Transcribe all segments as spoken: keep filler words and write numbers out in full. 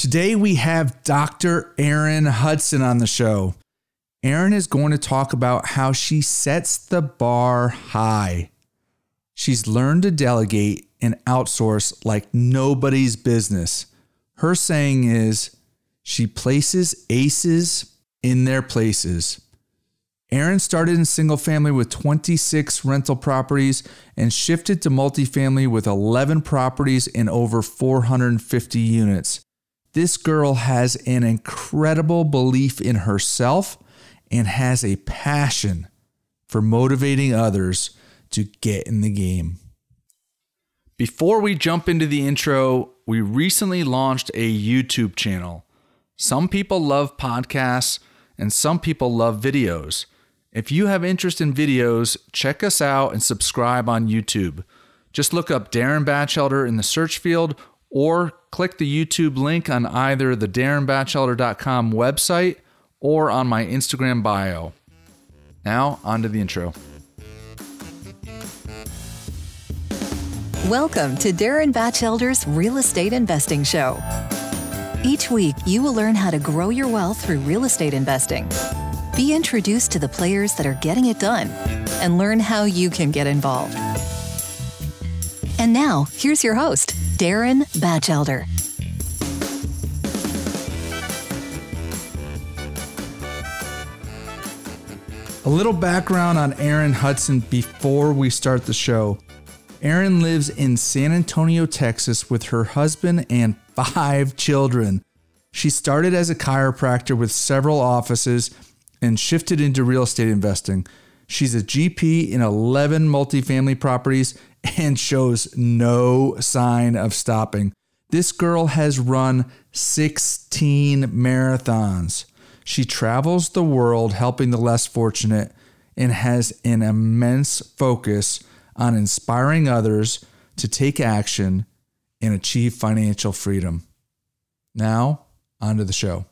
Today we have Doctor Erin Hudson on the show. Erin is going to talk about how she sets the bar high. She's learned to delegate and outsource like nobody's business. Her saying is, she places aces in their places. Erin started in single family with twenty-six rental properties and shifted to multifamily with eleven properties and over four hundred fifty units. This girl has an incredible belief in herself and has a passion for motivating others to get in the game. Before we jump into the intro, we recently launched a YouTube channel. Some people love podcasts and some people love videos. If you have interest in videos, check us out and subscribe on YouTube. Just look up Darren Batchelder in the search field or click the YouTube link on either the darren batchelder dot com website or on my Instagram bio. Now, on to the intro. Welcome to Darren Batchelder's Real Estate Investing Show. Each week, you will learn how to grow your wealth through real estate investing. Be introduced to the players that are getting it done and learn how you can get involved. And now, here's your host, Darren Batchelder. A little background on Erin Hudson before we start the show. Erin lives in San Antonio, Texas with her husband and five children. She started as a chiropractor with several offices and shifted into real estate investing. She's a G P in eleven multifamily properties and shows no sign of stopping. This girl has run sixteen marathons. She travels the world helping the less fortunate and has an immense focus on inspiring others to take action and achieve financial freedom. Now, on to the show.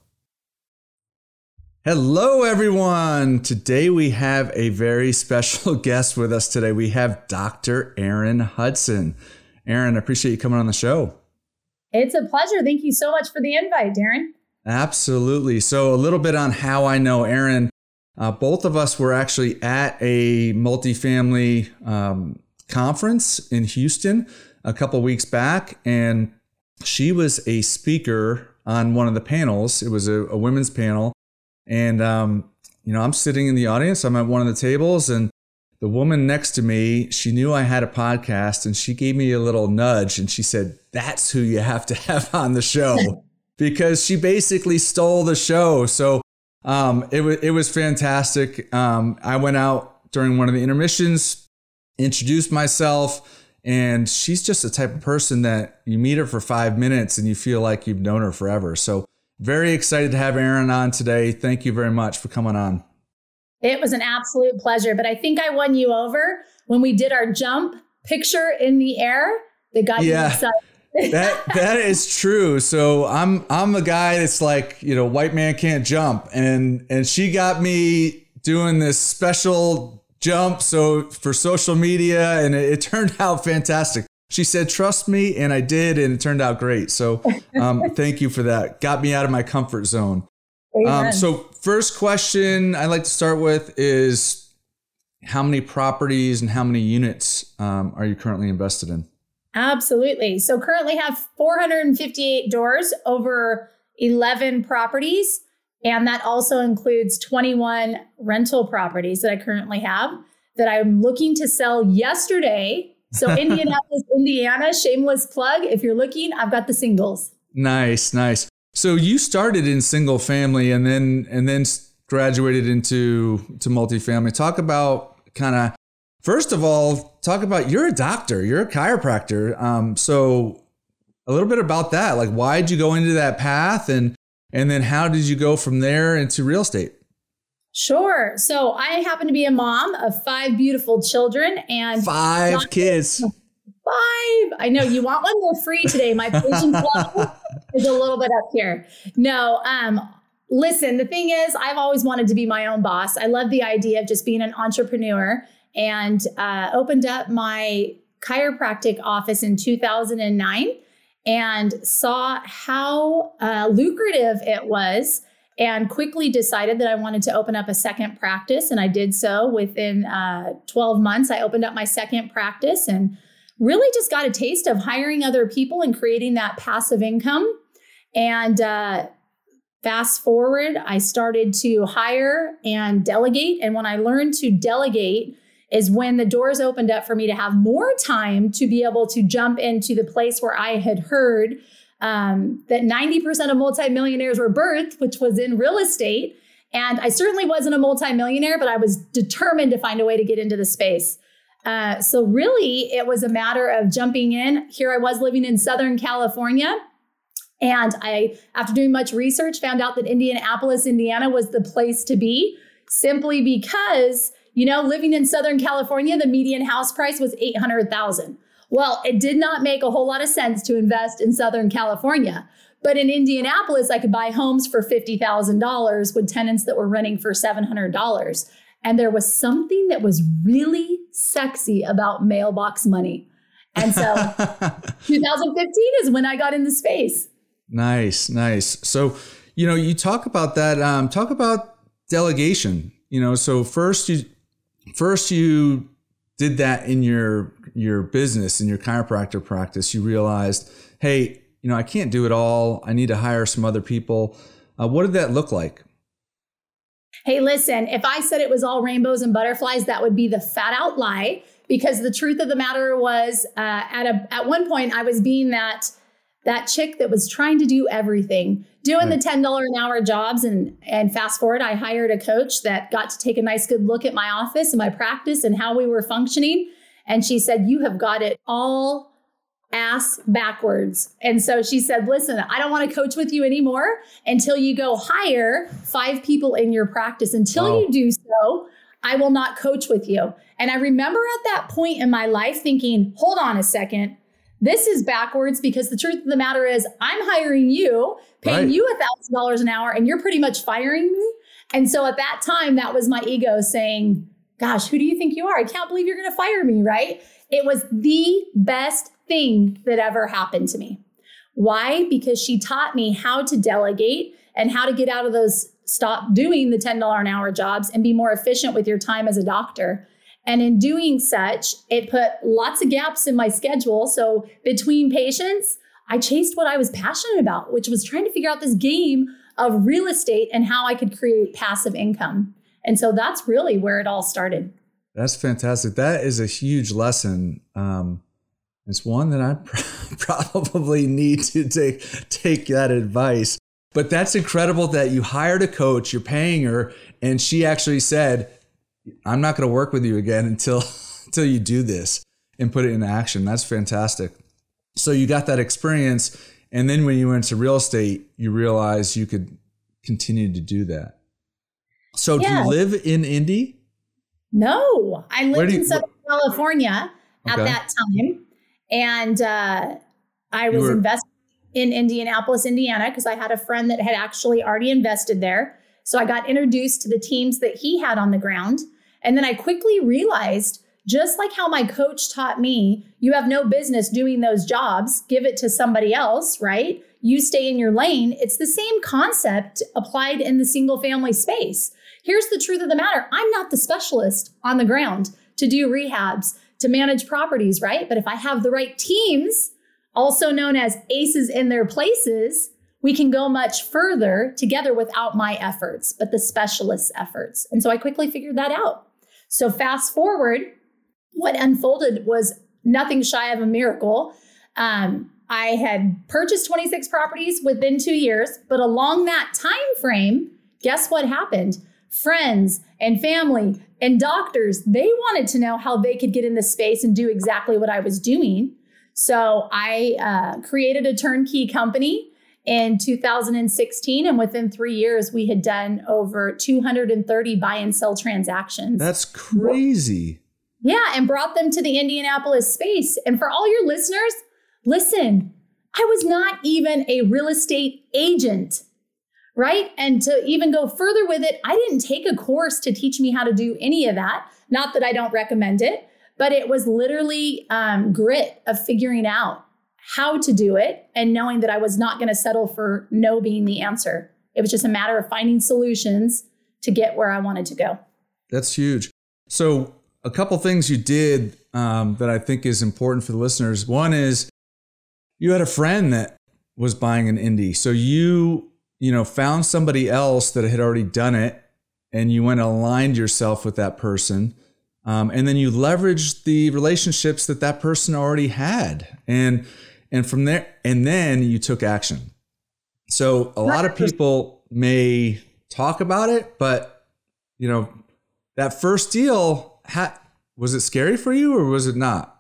Hello, everyone. Today we have a very special guest with us today. We have Doctor Erin Hudson. Erin, I appreciate you coming on the show. It's a pleasure. Thank you so much for the invite, Darren. Absolutely. So a little bit on how I know Erin. Uh, both of us were actually at a multifamily um, conference in Houston a couple weeks back, and she was a speaker on one of the panels. It was a, a women's panel, and um, you know, I'm sitting in the audience. I'm at one of the tables, and the woman next to me, she knew I had a podcast, and she gave me a little nudge, and she said, "That's who you have to have on the show." Because she basically stole the show. So um, it, w- it was fantastic. Um, I went out during one of the intermissions, introduced myself, and she's just the type of person that you meet her for five minutes and you feel like you've known her forever. So very excited to have Erin on today. Thank you very much for coming on. It was an absolute pleasure, but I think I won you over when we did our jump picture in the air that got yeah. you excited. that that is true. So I'm I'm a guy that's like, you know, white man can't jump, and and she got me doing this special jump so for social media, and it, it turned out fantastic. She said, "Trust me," and I did, and it turned out great. So um, thank you for that. Got me out of my comfort zone. Um, so first question I like to start with is, how many properties and how many units um, are you currently invested in? Absolutely. So currently have four hundred fifty-eight doors over eleven properties. And that also includes twenty-one rental properties that I currently have that I'm looking to sell yesterday. So Indianapolis, Indiana, shameless plug. If you're looking, I've got the singles. Nice, nice. So you started in single family and then and then graduated into to multifamily. Talk about kind of, first of all, talk about, you're a doctor, you're a chiropractor. Um, so a little bit about that. Like, why did you go into that path, and and then how did you go from there into real estate? Sure. So I happen to be a mom of five beautiful children and five not- kids. Five. I know you want one. They're free today. My patience level is a little bit up here. No, um, listen, the thing is, I've always wanted to be my own boss. I love the idea of just being an entrepreneur, and uh, opened up my chiropractic office in two thousand nine. and saw how uh, lucrative it was, and quickly decided that I wanted to open up a second practice. And I did so within uh, twelve months. I opened up my second practice and really just got a taste of hiring other people and creating that passive income. And uh, fast forward, I started to hire and delegate. And when I learned to delegate is when the doors opened up for me to have more time to be able to jump into the place where I had heard um, that ninety percent of multimillionaires were birthed, which was in real estate. And I certainly wasn't a multimillionaire, but I was determined to find a way to get into the space. Uh, so really, it was a matter of jumping in. Here I was living in Southern California. And I, after doing much research, found out that Indianapolis, Indiana was the place to be, simply because, you know, living in Southern California, the median house price was eight hundred thousand dollars. Well, it did not make a whole lot of sense to invest in Southern California. But in Indianapolis, I could buy homes for fifty thousand dollars with tenants that were renting for seven hundred dollars. And there was something that was really sexy about mailbox money. And so two thousand fifteen is when I got in the space. Nice, nice. So, you know, you talk about that, um, talk about delegation, you know, so first you, first you did that in your, your business, in your chiropractor practice. You realized, hey, you know, I can't do it all. I need to hire some other people. Uh, what did that look like? Hey, listen, if I said it was all rainbows and butterflies, that would be the fat out lie, because the truth of the matter was uh, at a, at one point I was being that that chick that was trying to do everything, doing right. the ten dollars an hour jobs. And, and fast forward, I hired a coach that got to take a nice good look at my office and my practice and how we were functioning. And she said, you have got it all ass backwards. And so she said, listen, I don't want to coach with you anymore until you go hire five people in your practice. Until wow. you do so, I will not coach with you. And I remember at that point in my life thinking, hold on a second. This is backwards, because the truth of the matter is I'm hiring you, paying right. you a thousand dollars an hour, and you're pretty much firing me. And so at that time, that was my ego saying, gosh, who do you think you are? I can't believe you're going to fire me, right? It was the best thing that ever happened to me. Why? Because she taught me how to delegate and how to get out of those, stop doing the ten dollars an hour jobs and be more efficient with your time as a doctor. And in doing such, it put lots of gaps in my schedule. So between patients, I chased what I was passionate about, which was trying to figure out this game of real estate and how I could create passive income. And so that's really where it all started. That's fantastic. That is a huge lesson. Um, it's one that I probably need to take, take that advice. But that's incredible that you hired a coach, you're paying her, and she actually said, I'm not going to work with you again until until you do this and put it into action. That's fantastic. So you got that experience. And then when you went to real estate, you realized you could continue to do that. So yeah. Do you live in Indy? No, I lived you, in Southern wh- California at okay. that time. And uh, I was were- investing in Indianapolis, Indiana, because I had a friend that had actually already invested there. So I got introduced to the teams that he had on the ground. And then I quickly realized, just like how my coach taught me, you have no business doing those jobs, give it to somebody else, right? You stay in your lane. It's the same concept applied in the single family space. Here's the truth of the matter. I'm not the specialist on the ground to do rehabs, to manage properties, right? But if I have the right teams, also known as aces in their places, we can go much further together without my efforts, but the specialist's efforts. And so I quickly figured that out. So fast forward, what unfolded was nothing shy of a miracle. Um, I had purchased twenty-six properties within two years, but along that time frame, guess what happened? Friends and family and doctors, they wanted to know how they could get in the space and do exactly what I was doing. So I uh, created a turnkey company in two thousand sixteen, and within three years, we had done over two hundred thirty buy and sell transactions. That's crazy. Yeah, and brought them to the Indianapolis space. And for all your listeners, listen, I was not even a real estate agent, right? And to even go further with it, I didn't take a course to teach me how to do any of that. Not that I don't recommend it, but it was literally um, grit of figuring out how to do it and knowing that I was not going to settle for no being the answer. It was just a matter of finding solutions to get where I wanted to go. That's huge. So a couple things you did um, that I think is important for the listeners. One is you had a friend that was buying an Indy. So you, you know, found somebody else that had already done it and you went and aligned yourself with that person. Um, and then you leveraged the relationships that that person already had. And, and from there, and then you took action. So a lot of people may talk about it, but you know, that first deal, ha- was it scary for you or was it not?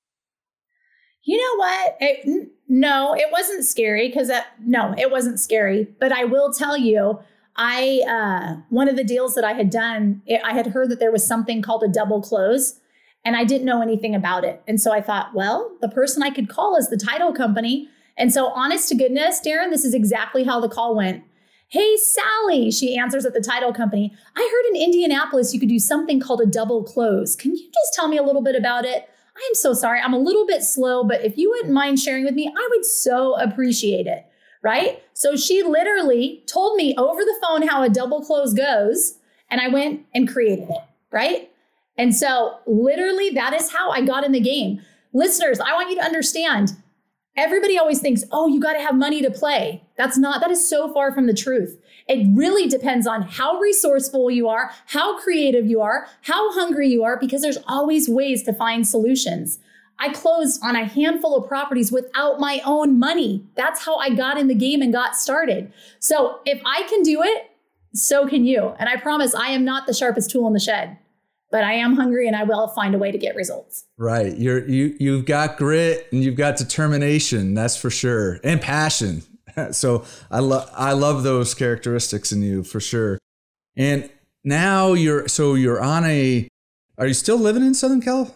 You know what? It, n- no, it wasn't scary because that, no, it wasn't scary. But I will tell you, I, uh, one of the deals that I had done, it, I had heard that there was something called a double close and I didn't know anything about it. And so I thought, well, the person I could call is the title company. And so honest to goodness, Darren, this is exactly how the call went. Hey, Sally, she answers at the title company. I heard in Indianapolis you could do something called a double close. Can you just tell me a little bit about it? I'm so sorry. I'm a little bit slow, but if you wouldn't mind sharing with me, I would so appreciate it, right? So she literally told me over the phone how a double close goes, and I went and created it, right? And so literally that is how I got in the game. Listeners, I want you to understand, everybody always thinks, oh, you got to have money to play. That's not, that is so far from the truth. It really depends on how resourceful you are, how creative you are, how hungry you are, because there's always ways to find solutions. I closed on a handful of properties without my own money. That's how I got in the game and got started. So if I can do it, so can you. And I promise I am not the sharpest tool in the shed, but I am hungry and I will find a way to get results. Right. You're, you, you've got grit and you've got determination. That's for sure. And passion. So I love, I love those characteristics in you for sure. And now you're, so you're on a, are you still living in Southern Cal?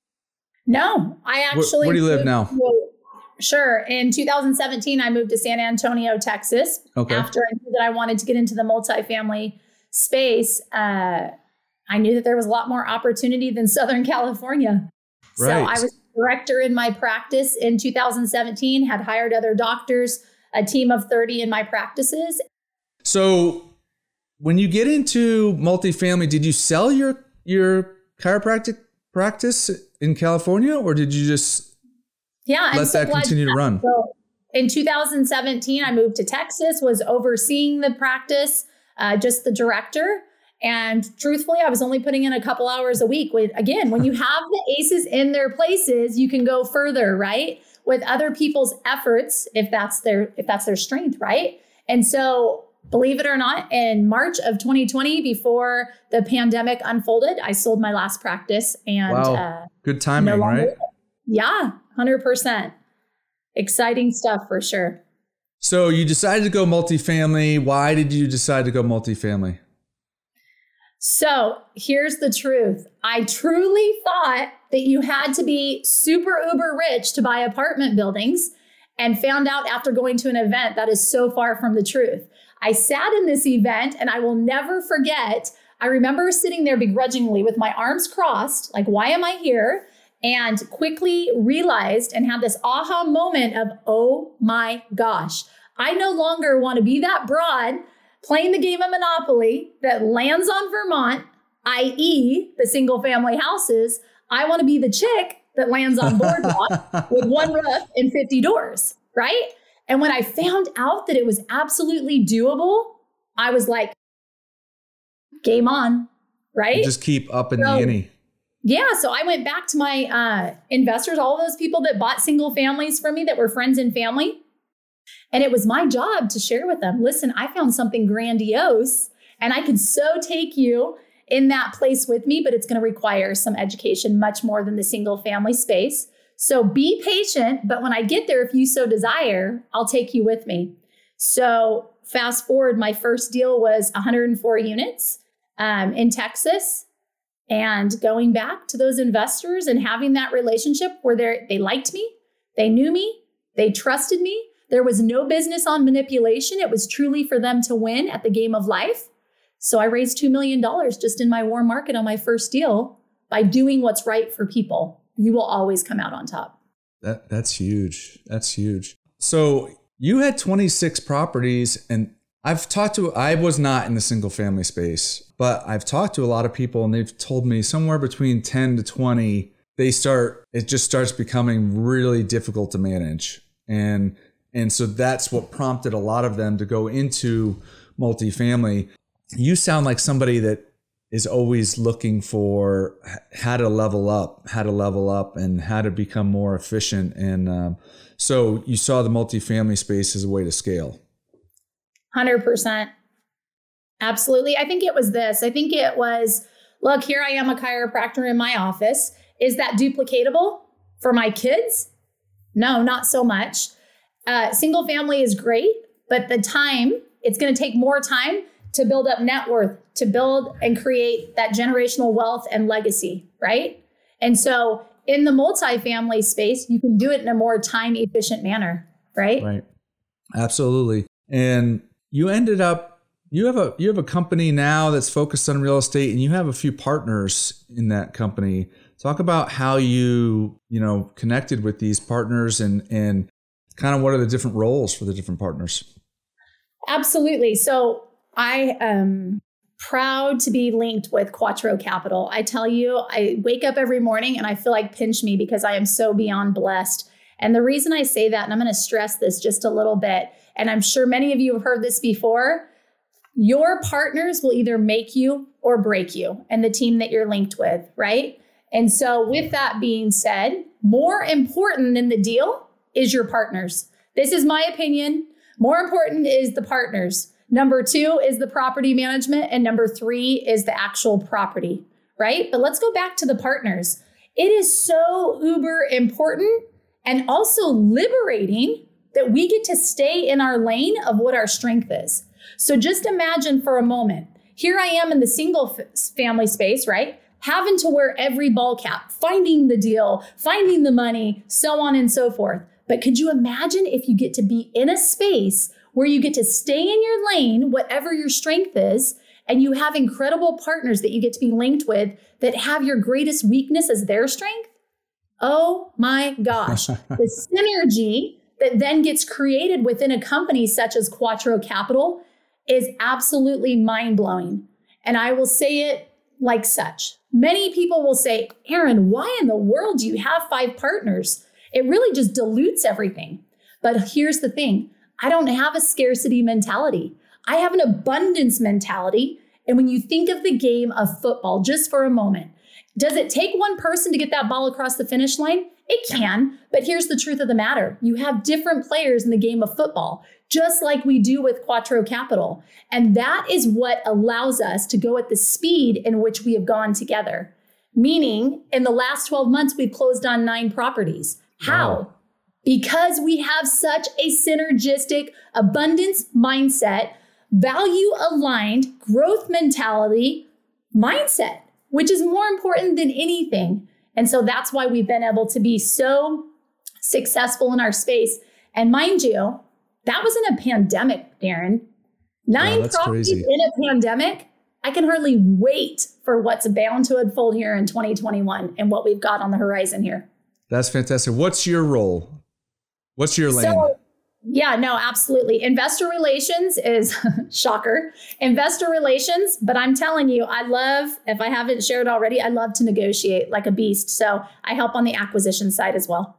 No, I actually. Where, where do you live now? Sure. In two thousand seventeen, I moved to San Antonio, Texas. Okay. After I knew that I wanted to get into the multifamily space, uh, I knew that there was a lot more opportunity than Southern California. Right. So I was director in my practice in two thousand seventeen, had hired other doctors, a team of thirty in my practices. So when you get into multifamily, did you sell your, your chiropractic practice in California or did you just yeah, let so that continue to run? So in two thousand seventeen, I moved to Texas, was overseeing the practice, uh, just the director. And truthfully, I was only putting in a couple hours a week. With, again, when you have the aces in their places, you can go further, right? With other people's efforts, if that's their if that's their strength, right? And so, believe it or not, in March of twenty twenty, before the pandemic unfolded, I sold my last practice. And wow. uh, Good timing, no right? Yeah, one hundred percent. Exciting stuff for sure. So you decided to go multifamily. Why did you decide to go multifamily? So here's the truth. I truly thought that you had to be super uber rich to buy apartment buildings, and found out after going to an event that is so far from the truth. I sat in this event and I will never forget. I remember sitting there begrudgingly with my arms crossed, like, why am I here? And quickly realized and had this aha moment of, oh my gosh, I no longer want to be that broad playing the game of Monopoly that lands on Vermont, that is the single family houses. I want to be the chick that lands on Boardwalk with one roof and fifty doors, right? And when I found out that it was absolutely doable, I was like, game on, right? You just keep up in so, the ante. Yeah. So I went back to my uh, investors, all those people that bought single families from me that were friends and family. And it was my job to share with them, listen, I found something grandiose and I could so take you in that place with me, but it's going to require some education, much more than the single family space. So be patient. But when I get there, if you so desire, I'll take you with me. So fast forward, my first deal was one hundred four units um, in Texas. And going back to those investors and having that relationship where they they liked me, they knew me, they trusted me. There was no business on manipulation. It was truly for them to win at the game of life. So I raised two million dollars just in my warm market on my first deal by doing what's right for people. You will always come out on top. That that's huge. That's huge. So you had twenty-six properties, and I've talked to, I was not in the single family space, but I've talked to a lot of people and they've told me somewhere between ten to twenty, they start, it just starts becoming really difficult to manage. And, and so that's what prompted a lot of them to go into multifamily. You sound like somebody that is always looking for how to level up, how to level up and how to become more efficient. And um, so you saw the multifamily space as a way to scale. one hundred percent. Absolutely. I think it was this. I think it was, look, here I am, a chiropractor in my office. Is that duplicatable for my kids? No, not so much. Uh, single family is great, but the time, it's going to take more time to build up net worth, to build and create that generational wealth and legacy, right? And so in the multifamily space, you can do it in a more time efficient manner, right? Right. Absolutely. And you ended up, you have a you have a company now that's focused on real estate, and you have a few partners in that company. Talk about how you, you know, connected with these partners and and kind of what are the different roles for the different partners? Absolutely. So I am proud to be linked with Quattro Capital. I tell you, I wake up every morning and I feel like pinch me because I am so beyond blessed. And the reason I say that, and I'm going to stress this just a little bit, and I'm sure many of you have heard this before, your partners will either make you or break you and the team that you're linked with, right? And so with that being said, more important than the deal is your partners. This is my opinion. More important is the partners. Number two is the property management. And number three is the actual property, right? But let's go back to the partners. It is so uber important and also liberating that we get to stay in our lane of what our strength is. So just imagine for a moment, here I am in the single family space, right? Having to wear every ball cap, finding the deal, finding the money, so on and so forth. But could you imagine if you get to be in a space where you get to stay in your lane, whatever your strength is, and you have incredible partners that you get to be linked with that have your greatest weakness as their strength? Oh my gosh. The synergy that then gets created within a company such as Quattro Capital is absolutely mind-blowing. And I will say it like such. Many people will say, Erin, why in the world do you have five partners? It really just dilutes everything. But here's the thing. I don't have a scarcity mentality. I have an abundance mentality. And when you think of the game of football, just for a moment, does it take one person to get that ball across the finish line? It can, but here's the truth of the matter. You have different players in the game of football, just like we do with Quattro Capital. And that is what allows us to go at the speed in which we have gone together. Meaning, in the last twelve months, we've closed on nine properties. How? Wow. Because we have such a synergistic abundance mindset, value aligned growth mentality mindset, which is more important than anything. And so that's why we've been able to be so successful in our space. And mind you, that was in a pandemic, Darren. Nine wow, properties crazy. In a pandemic. I can hardly wait for what's bound to unfold here in twenty twenty-one and what we've got on the horizon here. That's fantastic. What's your role? What's your lane? So, yeah, no, absolutely. Investor relations is shocker. Investor relations, but I'm telling you, I love, if I haven't shared already, I love to negotiate like a beast. So I help on the acquisition side as well.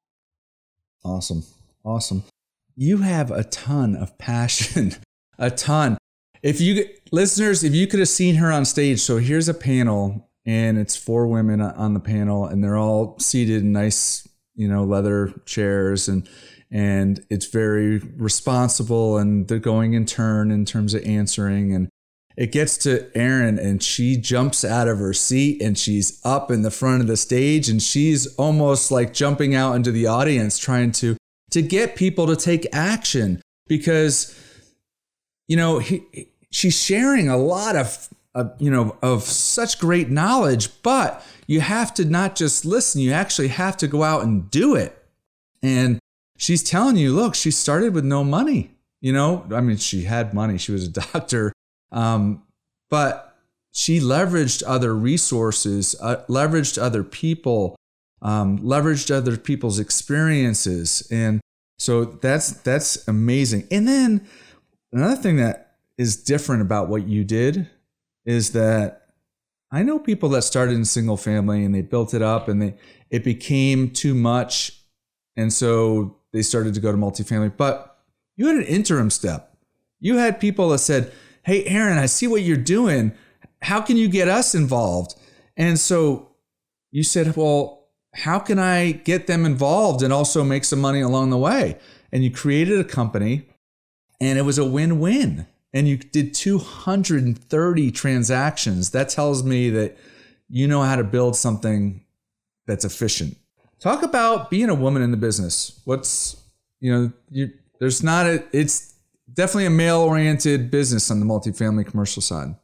Awesome. Awesome. You have a ton of passion, a ton. If you listeners, if you could have seen her on stage, so here's a panel and it's four women on the panel and they're all seated in nice, you know, leather chairs and And it's very responsible and they're going in turn in terms of answering. And it gets to Erin and she jumps out of her seat and she's up in the front of the stage and she's almost like jumping out into the audience trying to, to get people to take action because, you know, he, she's sharing a lot of, uh, you know, of such great knowledge, but you have to not just listen, you actually have to go out and do it. And she's telling you, look, she started with no money. You know, I mean, she had money. She was a doctor, um, but she leveraged other resources, uh, leveraged other people, um, leveraged other people's experiences. And so that's that's amazing. And then another thing that is different about what you did is that I know people that started in single family and they built it up and they it became too much. And so they started to go to multifamily. But you had an interim step. You had people that said, hey, Aaron, I see what you're doing. How can you get us involved? And so you said, well, how can I get them involved and also make some money along the way? And you created a company and it was a win-win. And you did two hundred thirty transactions. That tells me that you know how to build something that's efficient. Talk about being a woman in the business. What's, you know, you, there's not a, it's definitely a male-oriented business on the multifamily commercial side.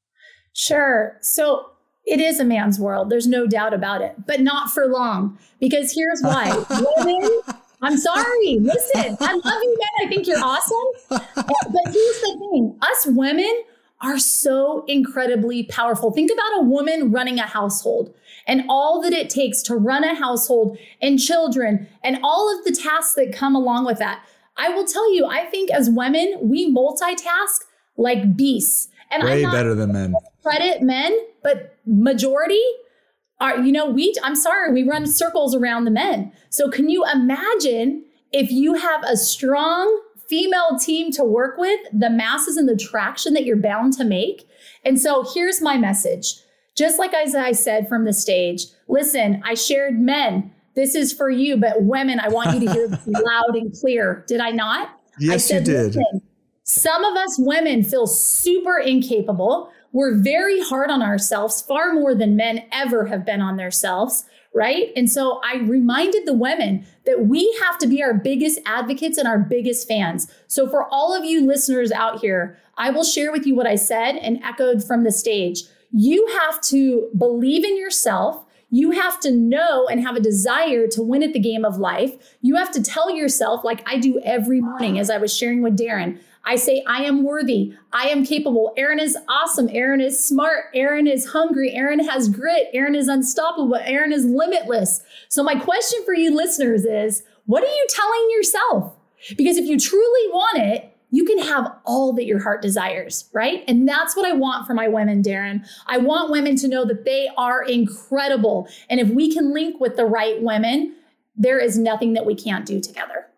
Sure. So it is a man's world. There's no doubt about it, but not for long, because here's why. Women, I'm sorry. Listen, I love you, men. I think you're awesome. But here's the thing. Us women are so incredibly powerful. Think about a woman running a household and all that it takes to run a household and children and all of the tasks that come along with that. I will tell you, I think as women, we multitask like beasts. And way I'm not better than men. Credit men, but majority are, you know, we, I'm sorry, we run circles around the men. So can you imagine if you have a strong female team to work with, the masses and the traction that you're bound to make? And so here's my message. Just like as I said from the stage, listen, I shared men. This is for you, but women, I want you to hear this loud and clear. Did I not? Yes, I said, you did. Listen, some of us women feel super incapable. We're very hard on ourselves, far more than men ever have been on themselves, right? And so I reminded the women that we have to be our biggest advocates and our biggest fans. So for all of you listeners out here, I will share with you what I said and echoed from the stage. You have to believe in yourself. You have to know and have a desire to win at the game of life. You have to tell yourself, like I do every morning, as I was sharing with Darren, I say, I am worthy. I am capable. Aaron is awesome. Aaron is smart. Aaron is hungry. Aaron has grit. Aaron is unstoppable. Aaron is limitless. So my question for you listeners is, what are you telling yourself? Because if you truly want it, you can have all that your heart desires, right? And that's what I want for my women, Darren. I want women to know that they are incredible. And if we can link with the right women, there is nothing that we can't do together.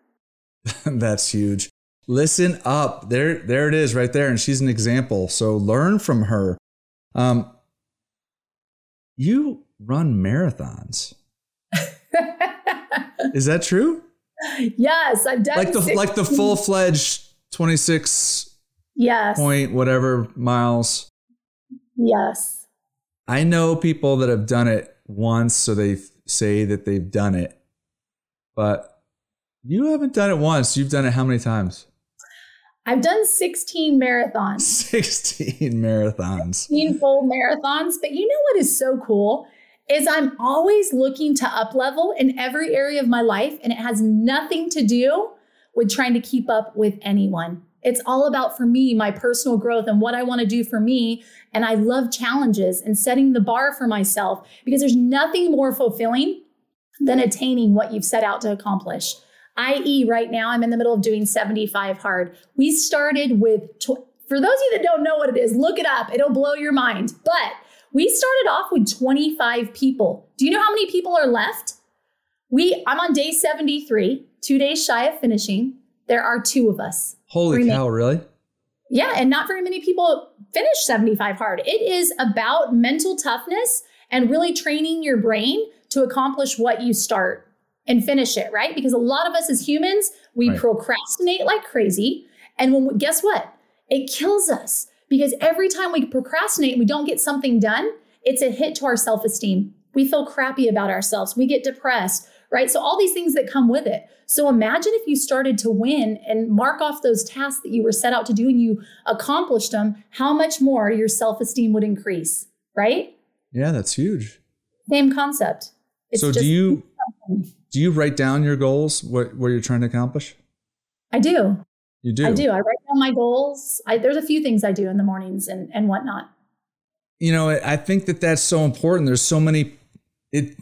That's huge. Listen up. There, there it is right there. And she's an example. So learn from her. Um, you run marathons. Is that true? Yes, I've done like the sixteen like the full-fledged twenty-six yes. point whatever miles. Yes. I know people that have done it once, so they say that they've done it. But you haven't done it once. You've done it how many times? I've done sixteen marathons. sixteen marathons. sixteen full marathons. But you know what is so cool is I'm always looking to up level in every area of my life. And it has nothing to do with trying to keep up with anyone. It's all about, for me, my personal growth and what I want to do for me. And I love challenges and setting the bar for myself, because there's nothing more fulfilling than attaining what you've set out to accomplish. that is right now, I'm in the middle of doing seventy-five hard. We started with, tw- for those of you that don't know what it is, look it up. It'll blow your mind. But we started off with twenty-five people. Do you know how many people are left? We, I'm on day seventy-three, two days shy of finishing. There are two of us. Holy remaining. Cow, really? Yeah, and not very many people finish seventy-five hard. It is about mental toughness and really training your brain to accomplish what you start and finish it, right? Because a lot of us as humans, we right. procrastinate like crazy. And when we, guess what? It kills us, because every time we procrastinate and we don't get something done, it's a hit to our self-esteem. We feel crappy about ourselves. We get depressed, right? So all these things that come with it. So imagine if you started to win and mark off those tasks that you were set out to do and you accomplished them, how much more your self-esteem would increase, right? Yeah, that's huge. Same concept. It's so just do you do you write down your goals, what, what you're trying to accomplish? I do. You do? I do. I write down my goals. I, there's a few things I do in the mornings and, and whatnot. You know, I think that that's so important. There's so many, it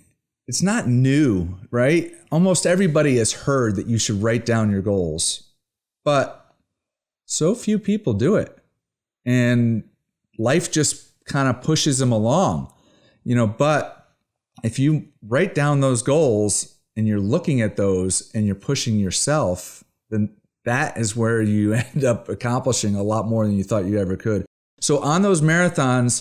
it's not new, right? Almost everybody has heard that you should write down your goals, but so few people do it. And life just kind of pushes them along, you know, but if you write down those goals and you're looking at those and you're pushing yourself, then that is where you end up accomplishing a lot more than you thought you ever could. So on those marathons,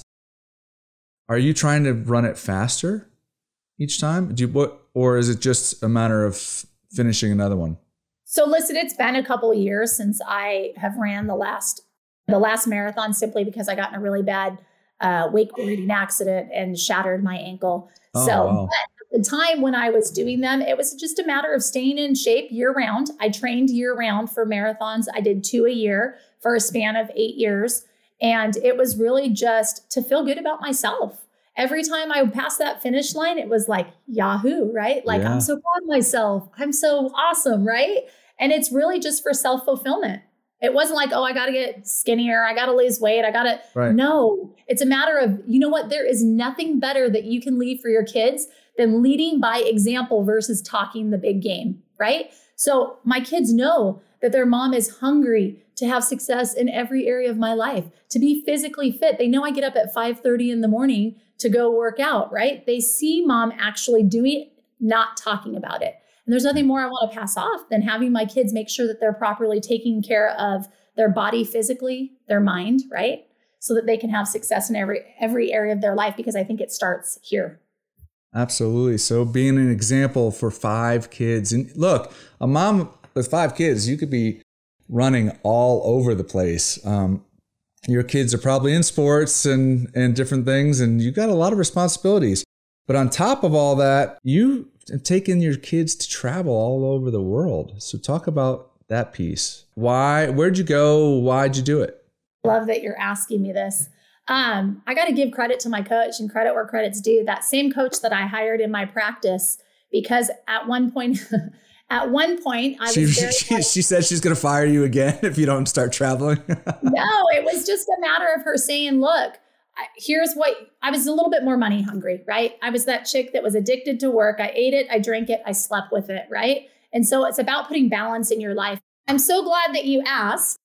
are you trying to run it faster each time? Do you, what, or is it just a matter of finishing another one? So listen, it's been a couple of years since I have ran the last the last marathon, simply because I got in a really bad uh, wakeboarding accident and shattered my ankle. Oh, so wow. But at the time when I was doing them, it was just a matter of staying in shape year round. I trained year round for marathons. I did two a year for a span of eight years. And it was really just to feel good about myself. Every time I passed that finish line, it was like, Yahoo, right? Like, Yeah. I'm so proud of myself. I'm so awesome, right? And it's really just for self-fulfillment. It wasn't like, oh, I got to get skinnier. I got to lose weight. I got to, Right. No, it's a matter of, you know what? There is nothing better that you can leave for your kids than leading by example versus talking the big game, right? So my kids know that their mom is hungry to have success in every area of my life, to be physically fit. They know I get up at five thirty in the morning to go work out, right? They see mom actually doing it, not talking about it. And there's nothing more I want to pass off than having my kids make sure that they're properly taking care of their body physically, their mind, right? So that they can have success in every every area of their life, because I think it starts here. Absolutely. So being an example for five kids, and look, a mom with five kids, you could be running all over the place. Um, your kids are probably in sports and, and different things, and you got a lot of responsibilities. But on top of all that, you have taken your kids to travel all over the world. So talk about that piece. Why, where'd you go? Why'd you do it? Love that you're asking me this. Um, I got to give credit to my coach, and credit where credit's due. That same coach that I hired in my practice, because at one point, at one point, I She, was very she, she said she's going to fire you again if you don't start traveling. No, it was just a matter of her saying, look, I- here's what, I was a little bit more money hungry, right? I was that chick that was addicted to work. I ate it, I drank it, I slept with it, right? And so it's about putting balance in your life. I'm so glad that you asked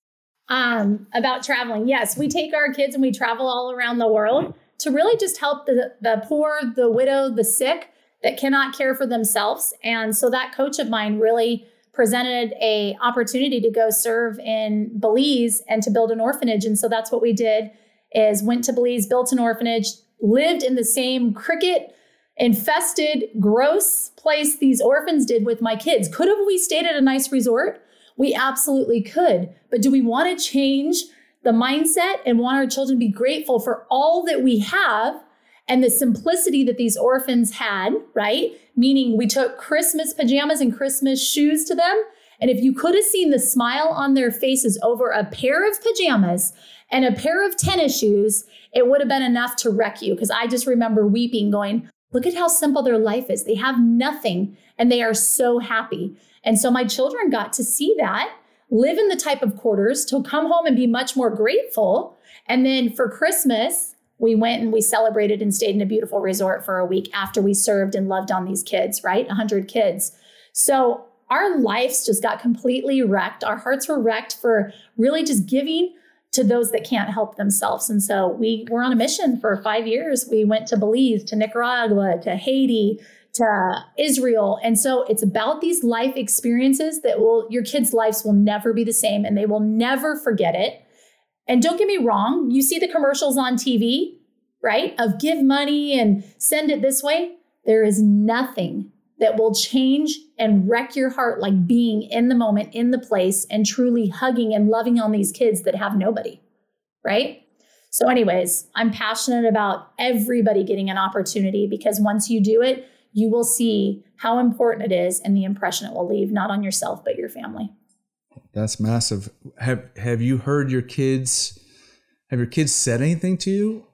um, about traveling. Yes, we take our kids and we travel all around the world to really just help the, the poor, the widow, the sick that cannot care for themselves. And so that coach of mine really presented a opportunity to go serve in Belize and to build an orphanage. And so that's what we did, is went to Belize, built an orphanage, lived in the same cricket infested, gross place these orphans did with my kids. Could have we stayed at a nice resort? We absolutely could. But do we want to change the mindset and want our children to be grateful for all that we have and the simplicity that these orphans had, right? Meaning we took Christmas pajamas and Christmas shoes to them. And if you could have seen the smile on their faces over a pair of pajamas and a pair of tennis shoes, it would have been enough to wreck you. Because I just remember weeping, going, look at how simple their life is. They have nothing and they are so happy. And so my children got to see that, live in the type of quarters, to come home and be much more grateful. And then for Christmas, we went and we celebrated and stayed in a beautiful resort for a week after we served and loved on these kids, right? one hundred kids. So our lives just got completely wrecked. Our hearts were wrecked for really just giving to those that can't help themselves. And so we were on a mission for five years. We went to Belize, to Nicaragua, to Haiti, to Israel. And so it's about these life experiences that will, your kids' lives will never be the same and they will never forget it. And don't get me wrong, you see the commercials on T V, right? Of give money and send it this way. There is nothing that will change and wreck your heart like being in the moment, in the place, and truly hugging and loving on these kids that have nobody, right? So anyways, I'm passionate about everybody getting an opportunity, because once you do it, you will see how important it is and the impression it will leave, not on yourself, but your family. That's massive. Have Have you heard your kids? Have your kids said anything to you,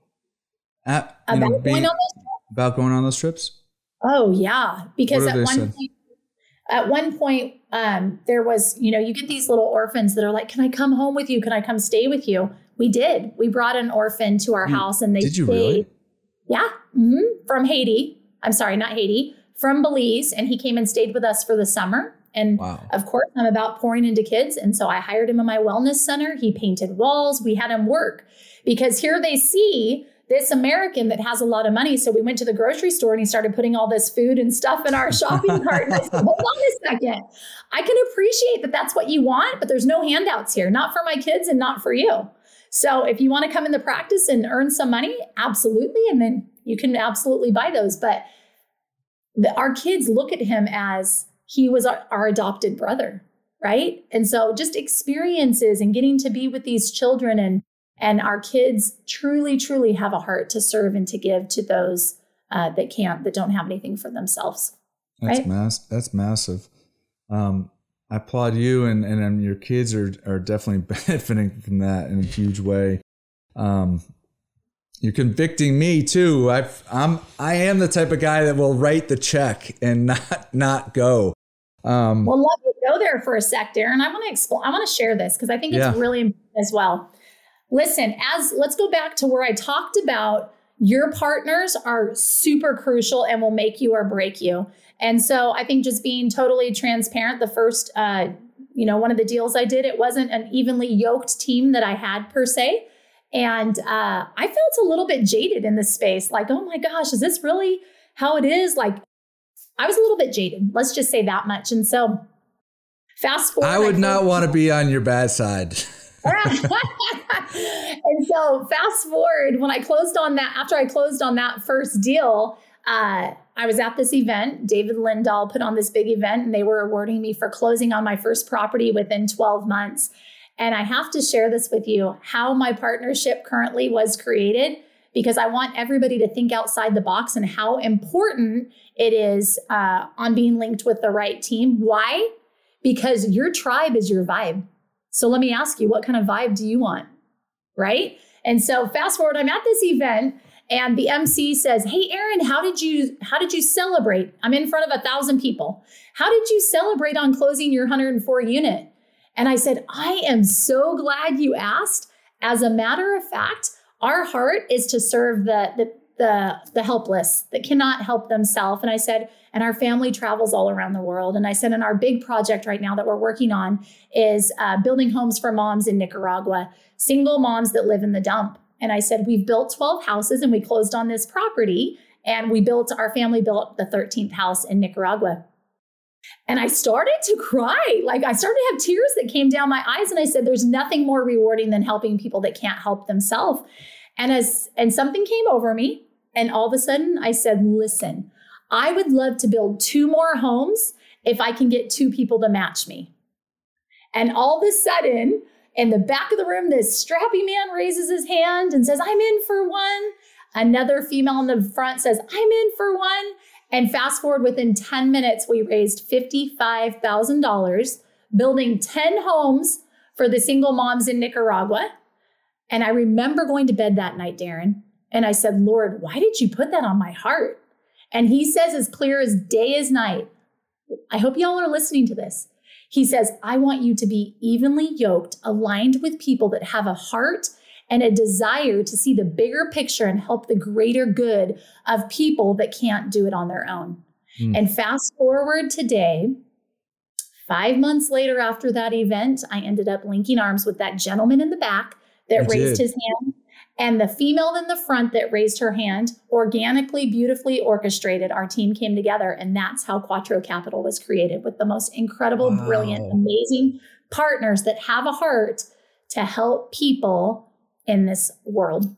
at, you About know, going being, on those trips? about going on those trips? Oh yeah, because What have at they one said? point, at one point, um, there was, you know, you get these little orphans that are like, "Can I come home with you? Can I come stay with you?" We did. We brought an orphan to our You- house, and they Did you stayed. really? Yeah, hmm from Haiti. I'm sorry, not Haiti. from Belize, and he came and stayed with us for the summer. And wow. Of course, I'm about pouring into kids. And so I hired him in my wellness center. He painted walls. We had him work because here they see this American that has a lot of money. So we went to the grocery store and he started putting all this food and stuff in our shopping cart. And I said, hold on a second. I can appreciate that that's what you want, but there's no handouts here, not for my kids and not for you. So if you want to come in the practice and earn some money, absolutely. And then you can absolutely buy those. But the, our kids look at him as he was our, our adopted brother, right? And so just experiences and getting to be with these children and And our kids truly, truly have a heart to serve and to give to those uh, that can't, that don't have anything for themselves. That's right? mass. That's massive. Um, I applaud you, and and um, your kids are are definitely benefiting from that in a huge way. Um, you're convicting me too. I've, I'm I am the type of guy that will write the check and not not go. Um, well, love to go there for a sec, Darren. I want to explain. I want to share this because I think it's yeah. really important as well. Listen, as let's go back to where I talked about your partners are super crucial and will make you or break you. And so I think just being totally transparent, the first, uh, you know, one of the deals I did, it wasn't an evenly yoked team that I had per se. And uh, I felt a little bit jaded in this space. Like, oh my gosh, is this really how it is? Like, I was a little bit jaded. Let's just say that much. And so fast forward. I would I not want to be on your bad side. And so fast forward, when I closed on that, after I closed on that first deal, uh, I was at this event. David Lindahl put on this big event and they were awarding me for closing on my first property within twelve months. And I have to share this with you, how my partnership currently was created, because I want everybody to think outside the box and how important it is uh, on being linked with the right team. Why? Because your tribe is your vibe. So let me ask you, what kind of vibe do you want? Right? And so fast forward, I'm at this event and the M C says, hey, Erin, how did you, how did you celebrate? I'm in front of a thousand people. How did you celebrate on closing your one hundred four unit? And I said, I am so glad you asked. As a matter of fact, our heart is to serve the, the, the, the helpless that cannot help themselves. And I said, and our family travels all around the world. And I said, and our big project right now that we're working on is uh, building homes for moms in Nicaragua, single moms that live in the dump. And I said, we've built twelve houses and we closed on this property and we built, our family built the thirteenth house in Nicaragua. And I started to cry. Like I started to have tears that came down my eyes. And I said, there's nothing more rewarding than helping people that can't help themselves. And as, and something came over me. And all of a sudden I said, listen, I would love to build two more homes if I can get two people to match me. And all of a sudden, in the back of the room, this strappy man raises his hand and says, I'm in for one. Another female in the front says, I'm in for one. And fast forward, within ten minutes, we raised fifty-five thousand dollars, building ten homes for the single moms in Nicaragua. And I remember going to bed that night, Darren, and I said, Lord, why did you put that on my heart? And he says, as clear as day as night, I hope y'all are listening to this. He says, I want you to be evenly yoked, aligned with people that have a heart and a desire to see the bigger picture and help the greater good of people that can't do it on their own. Mm. And fast forward today, five months later after that event, I ended up linking arms with that gentleman in the back that I raised did. his hand. And the female in the front that raised her hand, organically, beautifully orchestrated, our team came together. And that's how Quattro Capital was created, with the most incredible, wow. brilliant, amazing partners that have a heart to help people in this world.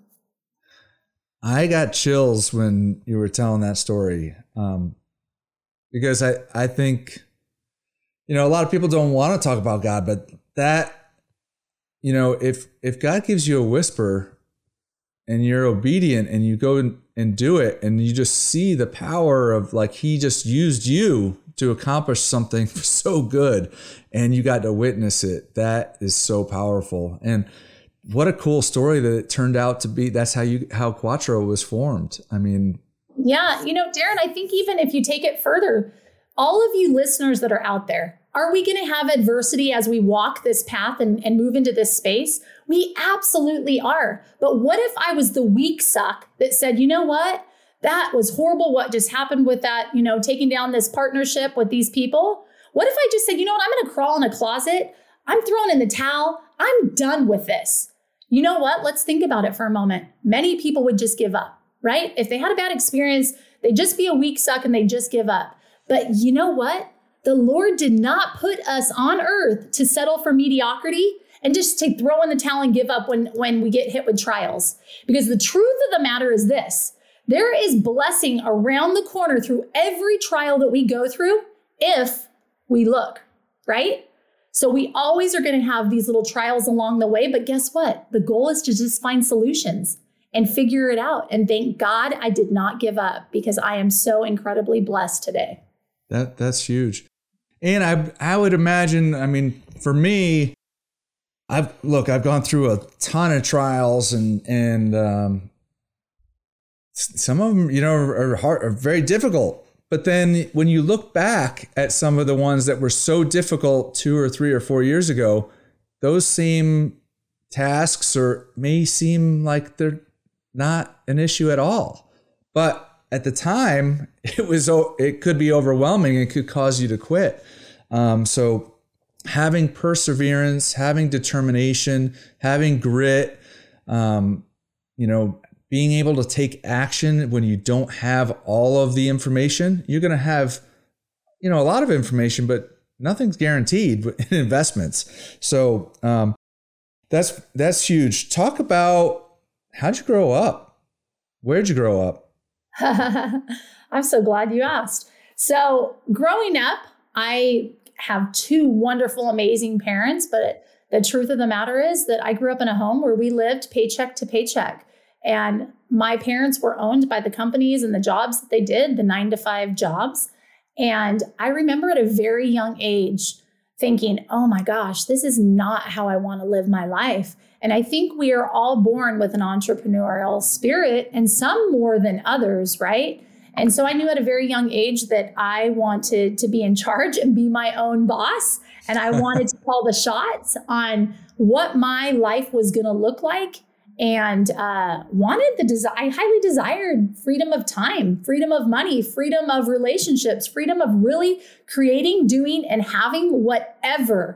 I got chills when you were telling that story, um, because I, I think, you know, a lot of people don't want to talk about God, but that, you know, if if God gives you a whisper, and you're obedient and you go and do it and you just see the power of, like, he just used you to accomplish something so good and you got to witness it. That is so powerful. And what a cool story that it turned out to be. That's how you, how Quattro was formed. I mean, yeah, you know, Darren, I think even if you take it further, all of you listeners that are out there, are we going to have adversity as we walk this path and, and move into this space? We absolutely are. But what if I was the weak suck that said, you know what? that was horrible. What just happened with that, you know, taking down this partnership with these people? What if I just said, you know what, I'm going to crawl in a closet. I'm throwing in the towel. I'm done with this. You know what? Let's think about it for a moment. Many people would just give up, right? If they had a bad experience, they'd just be a weak suck and they'd just give up. But you know what? The Lord did not put us on earth to settle for mediocrity and just to throw in the towel and give up when, when we get hit with trials. Because the truth of the matter is this: there is blessing around the corner through every trial that we go through if we look, right? So we always are going to have these little trials along the way. But guess what? The goal is to just find solutions and figure it out. And thank God I did not give up, because I am so incredibly blessed today. That That's huge. And I I would imagine, I mean, for me, I've look, I've gone through a ton of trials, and and um, some of them, you know, are hard, are very difficult. But then when you look back at some of the ones that were so difficult two or three or four years ago, those same tasks or may seem like they're not an issue at all. But at the time, it was it could be overwhelming. It could cause you to quit. Um, so having perseverance, having determination, having grit, um, you know, being able to take action when you don't have all of the information. You're going to have, you know, a lot of information, but nothing's guaranteed in investments. So um, that's that's huge. Talk about, how'd you grow up? Where'd you grow up? I'm so glad you asked. So growing up, I have two wonderful, amazing parents, but the truth of the matter is that I grew up in a home where we lived paycheck to paycheck. And my parents were owned by the companies and the jobs that they did, the nine to five jobs. And I remember at a very young age thinking, oh my gosh, this is not how I want to live my life. And I think we are all born with an entrepreneurial spirit, and some more than others, right? And so I knew at a very young age that I wanted to be in charge and be my own boss. And I wanted to call the shots on what my life was going to look like. And uh, wanted the desi- I highly desired freedom of time, freedom of money, freedom of relationships, freedom of really creating, doing, and having whatever,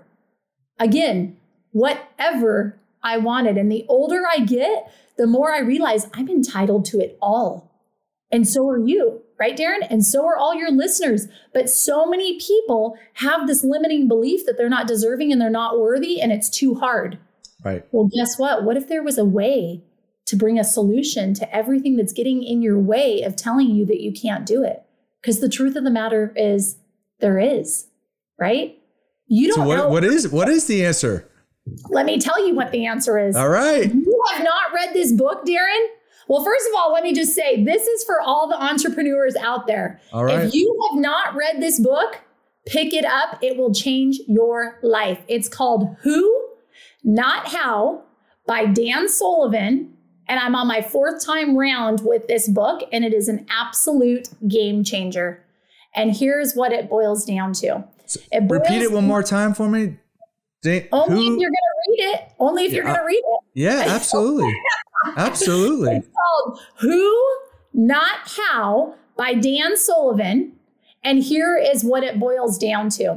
again, whatever I wanted. And the older I get, the more I realize I'm entitled to it all. And so are you, right, Darren? And so are all your listeners. But so many people have this limiting belief that they're not deserving and they're not worthy, and it's too hard. Right. Well, guess what? What if there was a way to bring a solution to everything that's getting in your way of telling you that you can't do it? Because the truth of the matter is there is, right? You don't so what, know. What is, what is the answer? Let me tell you what the answer is. All right. You have not read this book, Darren? Well, first of all, let me just say, this is for all the entrepreneurs out there. All right. If you have not read this book, pick it up. It will change your life. It's called Who, Not How by Dan Sullivan. And I'm on my fourth time round with this book, and it is an absolute game changer. And here's what it boils down to. It boils Repeat it one more time for me. Dan, only who? if you're going to read it. Only if you're Yeah, going to read it. Yeah, absolutely. Absolutely. It's called Who, Not How by Dan Sullivan. And here is what it boils down to.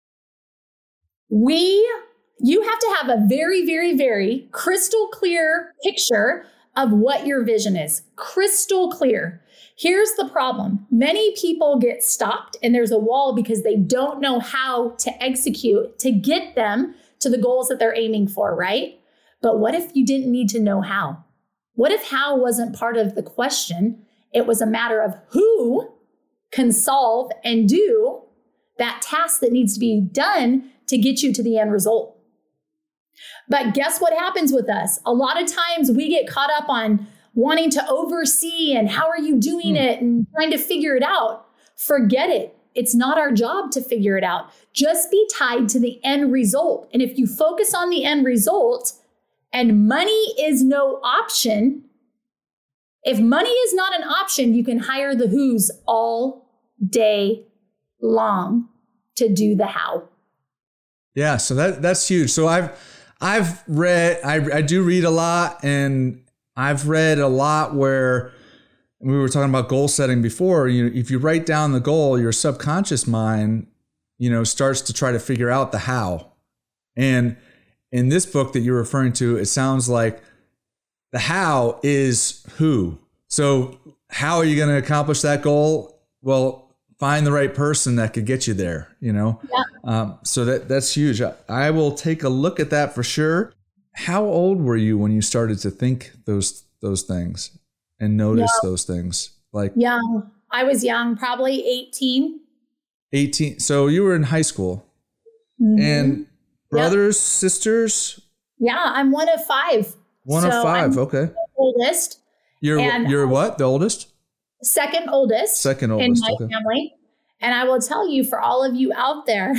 We, you have to have a very, very, very crystal clear picture of what your vision is. Crystal clear. Here's the problem. Many people get stopped and there's a wall because they don't know how to execute to get them to the goals that they're aiming for, right? But what if you didn't need to know how? What if how wasn't part of the question? It was a matter of who can solve and do that task that needs to be done to get you to the end result. But guess what happens with us? A lot of times we get caught up on wanting to oversee and how are you doing mm. it and trying to figure it out. Forget it. It's not our job to figure it out. Just be tied to the end result. And if you focus on the end result and money is no option, if money is not an option, you can hire the who's all day long to do the how. Yeah, so that that's huge. So I've I've read I I do read a lot, and I've read a lot where we were talking about goal setting before. You, if you write down the goal, your subconscious mind, you know, starts to try to figure out the how. And in this book that you're referring to, it sounds like the how is who. So how are you going to accomplish that goal? Well, find the right person that could get you there, you know? Yeah. Um, so that that's huge. I, I will take a look at that for sure. How old were you when you started to think those those things and notice yeah. those things? Like young. I was young, probably eighteen. eighteen. So you were in high school. Mm-hmm. And brothers, yep. sisters? Yeah, I'm one of five. One so of five, I'm okay. The oldest. You're you're what? The oldest? Second oldest. Second oldest in my okay. family. And I will tell you, for all of you out there,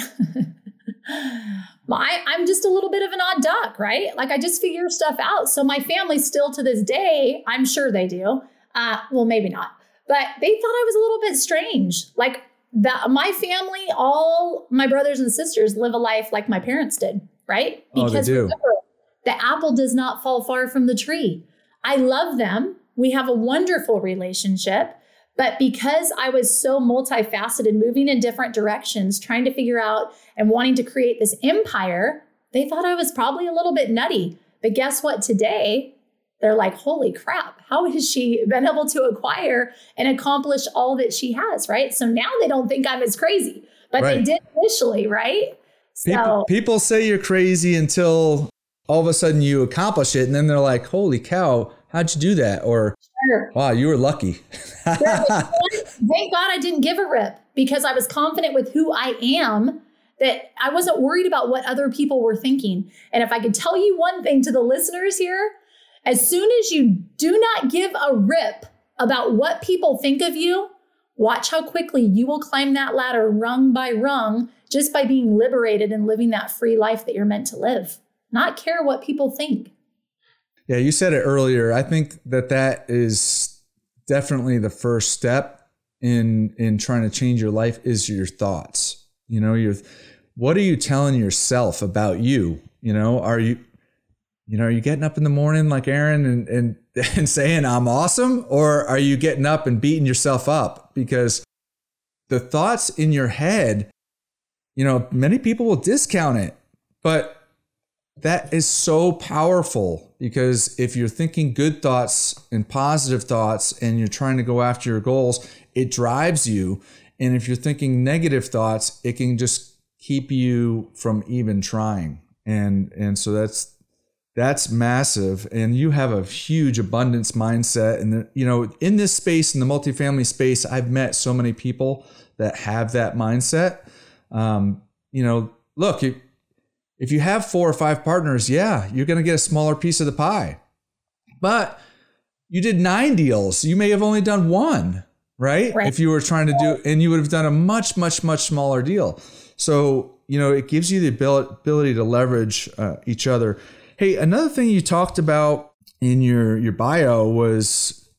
my I'm just a little bit of an odd duck, right? Like I just figure stuff out. So my family still to this day, I'm sure they do. Uh, well, maybe not, but they thought I was a little bit strange. Like that, my family, all my brothers and sisters live a life like my parents did, right? Because oh, they do. Remember, the apple does not fall far from the tree. I love them. We have a wonderful relationship. But because I was so multifaceted, moving in different directions, trying to figure out and wanting to create this empire, they thought I was probably a little bit nutty. But guess what? Today, they're like, holy crap, how has she been able to acquire and accomplish all that she has, right? So now they don't think I'm as crazy, but right. they did initially, right? So people, people say you're crazy until all of a sudden you accomplish it. And then they're like, holy cow, how'd you do that? Or, sure. wow, you were lucky. Thank God I didn't give a rip because I was confident with who I am, that I wasn't worried about what other people were thinking. And if I could tell you one thing to the listeners here, as soon as you do not give a rip about what people think of you, watch how quickly you will climb that ladder rung by rung just by being liberated and living that free life that you're meant to live. Not care what people think. Yeah, you said it earlier. I think that that is definitely the first step in in trying to change your life is your thoughts. You know, your what are you telling yourself about you? You know, are you you know, are you getting up in the morning like Aaron and and, and saying I'm awesome, or are you getting up and beating yourself up? Because the thoughts in your head, you know, many people will discount it, but that is so powerful, because if you're thinking good thoughts and positive thoughts and you're trying to go after your goals, it drives you. And if you're thinking negative thoughts, it can just keep you from even trying. And and so that's that's massive. And you have a huge abundance mindset. And, you know, in this space, in the multifamily space, I've met so many people that have that mindset. Um, you know, look, it, if you have four or five partners, yeah, you're going to get a smaller piece of the pie. But you did nine deals. You may have only done one, right? right? If you were trying to do, and you would have done a much, much, much smaller deal. So, you know, it gives you the ability to leverage uh, each other. Hey, another thing you talked about in your, your bio was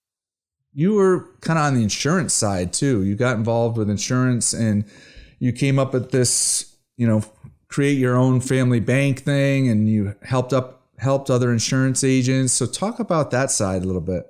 you were kind of on the insurance side too. You got involved with insurance and you came up with this, you know, create your own family bank thing, and you helped up helped other insurance agents. So talk about that side a little bit.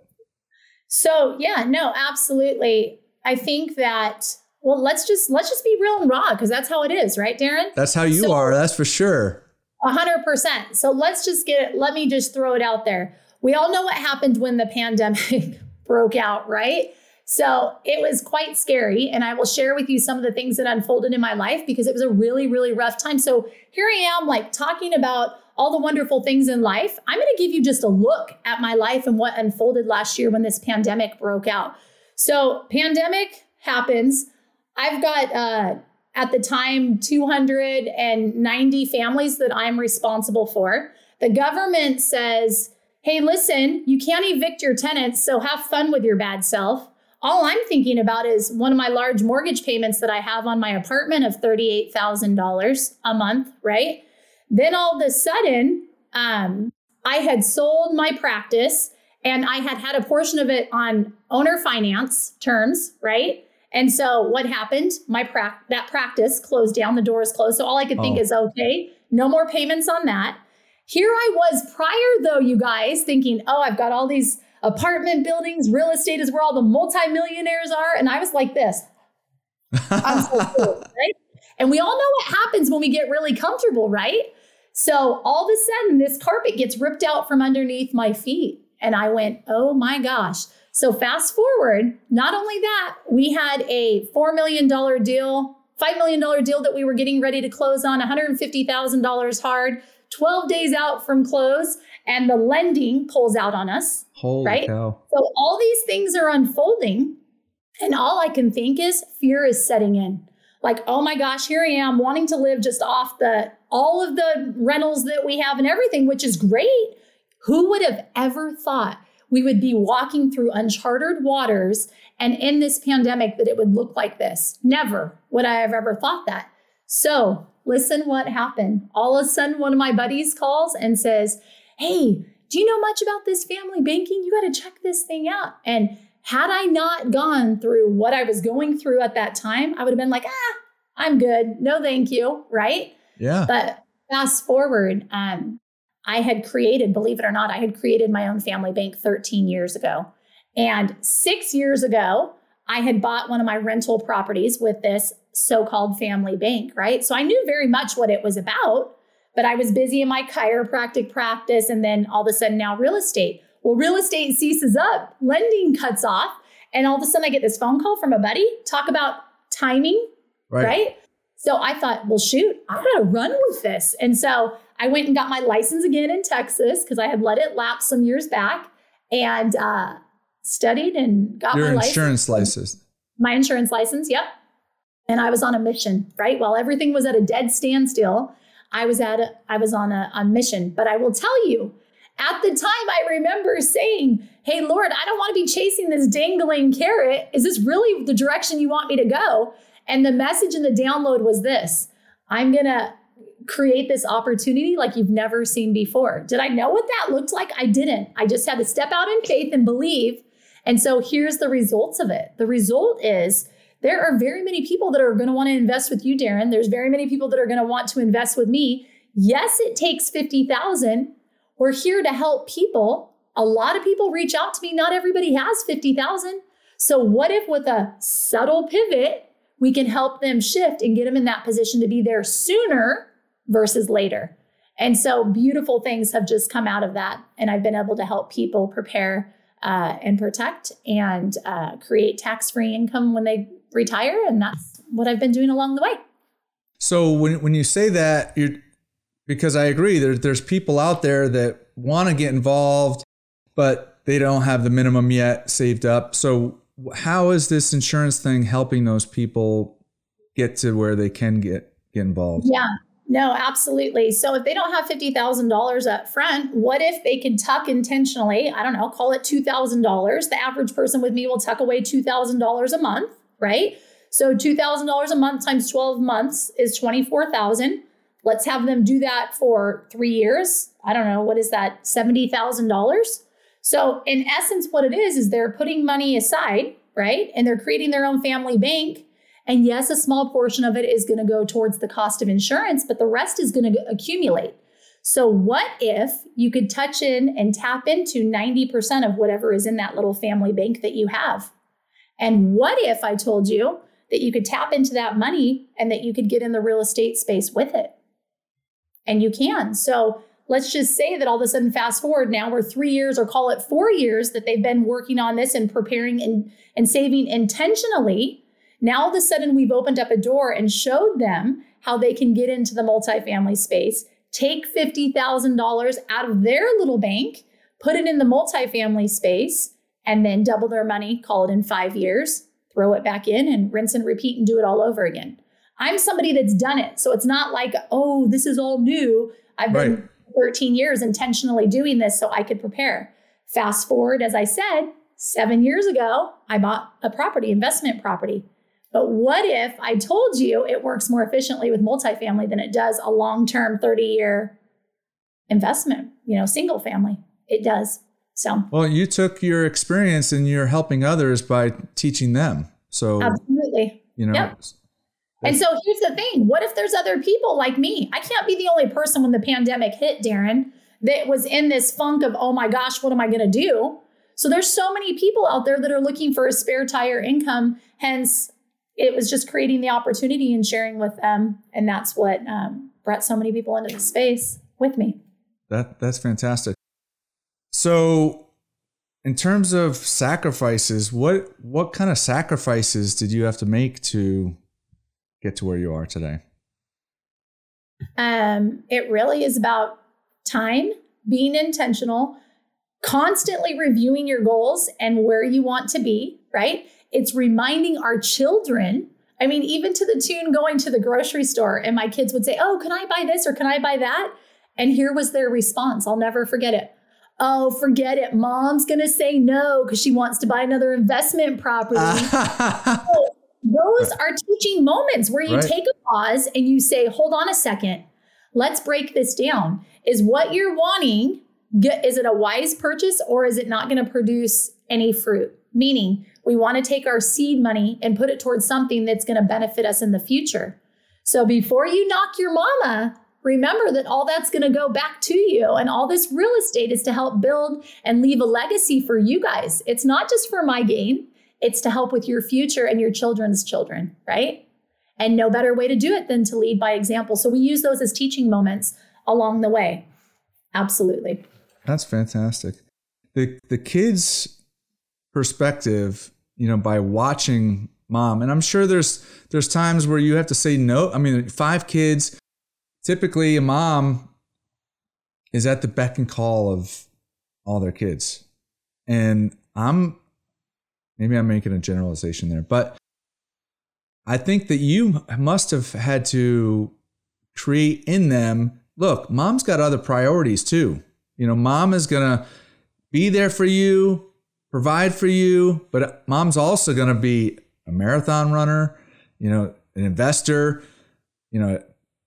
So yeah, no, absolutely. I think that, well, let's just let's just be real and raw, because that's how it is, right, Darren? That's how you so, are, that's for sure. A hundred percent. So let's just get it, let me just throw it out there. We all know what happened when the pandemic broke out, right? So it was quite scary. And I will share with you some of the things that unfolded in my life, because it was a really, really rough time. So here I am, like talking about all the wonderful things in life. I'm going to give you just a look at my life and what unfolded last year when this pandemic broke out. So pandemic happens. I've got, uh, at the time, two hundred ninety families that I'm responsible for. The government says, hey, listen, you can't evict your tenants, so have fun with your bad self. All I'm thinking about is one of my large mortgage payments that I have on my apartment of thirty-eight thousand dollars a month, right? Then all of a sudden, um, I had sold my practice and I had had a portion of it on owner finance terms, right? And so what happened? My pra- that practice closed down, the doors closed. So all I could think oh. is, okay, no more payments on that. Here I was prior though, you guys, thinking, oh, I've got all these apartment buildings, real estate is where all the multimillionaires are. And I was like this. I'm so cool, right? And we all know what happens when we get really comfortable, right? So all of a sudden, this carpet gets ripped out from underneath my feet. And I went, oh my gosh. So fast forward, not only that, we had a four million dollars deal, five million dollars deal that we were getting ready to close on, one hundred fifty thousand dollars hard, twelve days out from close, and the lending pulls out on us. Holy right? cow. So all these things are unfolding. And all I can think is fear is setting in. Like, oh my gosh, here I am wanting to live just off the all of the rentals that we have and everything, which is great. Who would have ever thought we would be walking through uncharted waters and in this pandemic that it would look like this? Never would I have ever thought that. So listen what happened. All of a sudden, one of my buddies calls and says, hey, do you know much about this family banking? You got to check this thing out. And had I not gone through what I was going through at that time, I would have been like, ah, I'm good. No, thank you. Right? Yeah. But fast forward, um, I had created, believe it or not, I had created my own family bank thirteen years ago. And six years ago, I had bought one of my rental properties with this so-called family bank, right? So I knew very much what it was about, but I was busy in my chiropractic practice and then all of a sudden now real estate. Well, real estate ceases up, lending cuts off, and all of a sudden I get this phone call from a buddy, talk about timing, right? right? So I thought, well, shoot, I gotta run with this. And so I went and got my license again in Texas because I had let it lapse some years back and uh, studied and got Your my license. Your insurance license. My insurance license, yep. And I was on a mission, right? While everything was at a dead standstill, I was at a, I was on a, a mission. But I will tell you, at the time, I remember saying, hey, Lord, I don't want to be chasing this dangling carrot. Is this really the direction you want me to go? And the message in the download was this: I'm going to create this opportunity like you've never seen before. Did I know what that looked like? I didn't. I just had to step out in faith and believe. And so here's the results of it. The result is there are very many people that are going to want to invest with you, Darren. There's very many people that are going to want to invest with me. Yes, it takes fifty thousand dollars. We're here to help people. A lot of people reach out to me. Not everybody has fifty thousand dollars. So what if with a subtle pivot, we can help them shift and get them in that position to be there sooner versus later? And so beautiful things have just come out of that. And I've been able to help people prepare uh, and protect and uh, create tax-free income when they retire. And that's what I've been doing along the way. So when when you say that, you're because I agree, there, there's people out there that want to get involved, but they don't have the minimum yet saved up. So how is this insurance thing helping those people get to where they can get, get involved? Yeah, no, absolutely. So if they don't have fifty thousand dollars up front, what if they can tuck intentionally, I don't know, call it two thousand dollars. The average person with me will tuck away two thousand dollars a month, right? So two thousand dollars a month times twelve months is twenty-four thousand dollars. Let's have them do that for three years. I don't know, what is that, seventy thousand dollars? So in essence, what it is, is they're putting money aside, right? And they're creating their own family bank. And yes, a small portion of it is going to go towards the cost of insurance, but the rest is going to accumulate. So what if you could touch in and tap into ninety percent of whatever is in that little family bank that you have? And what if I told you that you could tap into that money and that you could get in the real estate space with it? And you can. So let's just say that all of a sudden, fast forward, now we're three years or call it four years that they've been working on this and preparing and, and saving intentionally. Now, all of a sudden, we've opened up a door and showed them how they can get into the multifamily space, take fifty thousand dollars out of their little bank, put it in the multifamily space, and then double their money, call it in five years, throw it back in and rinse and repeat and do it all over again. I'm somebody that's done it. So it's not like, oh, this is all new. I've been right. thirteen years intentionally doing this so I could prepare. Fast forward, as I said, seven years ago, I bought a property, investment property. But what if I told you it works more efficiently with multifamily than it does a long-term thirty-year investment, you know, single family? It does. So, well, you took your experience and you're helping others by teaching them. So absolutely. You know, yep. And so here's the thing. What if there's other people like me? I can't be the only person when the pandemic hit, Darren, that was in this funk of, oh my gosh, what am I going to do? So there's so many people out there that are looking for a spare tire income. Hence, it was just creating the opportunity and sharing with them. And that's what um, brought so many people into the space with me. That That's fantastic. So in terms of sacrifices, what what kind of sacrifices did you have to make to get to where you are today? Um, it really is about time, being intentional, constantly reviewing your goals and where you want to be, right? It's reminding our children. I mean, even to the tune going to the grocery store and my kids would say, oh, can I buy this or can I buy that? And here was their response. I'll never forget it. Oh, forget it. Mom's going to say no because she wants to buy another investment property. So those are teaching moments where you right. take a pause and you say, hold on a second. Let's break this down. Is what you're wanting, is it a wise purchase or is it not going to produce any fruit? Meaning we want to take our seed money and put it towards something that's going to benefit us in the future. So before you knock your mama, remember that all that's going to go back to you. And all this real estate is to help build and leave a legacy for you guys. It's not just for my gain. It's to help with your future and your children's children, right? And no better way to do it than to lead by example. So we use those as teaching moments along the way. Absolutely. That's fantastic. The the kids' perspective, you know, by watching mom, and I'm sure there's there's times where you have to say no. I mean, five kids, typically a mom is at the beck and call of all their kids. And I'm, maybe I'm making a generalization there, but I think that you must have had to create in them, look, mom's got other priorities too. You know, mom is going to be there for you, provide for you, but mom's also going to be a marathon runner, you know, an investor, you know,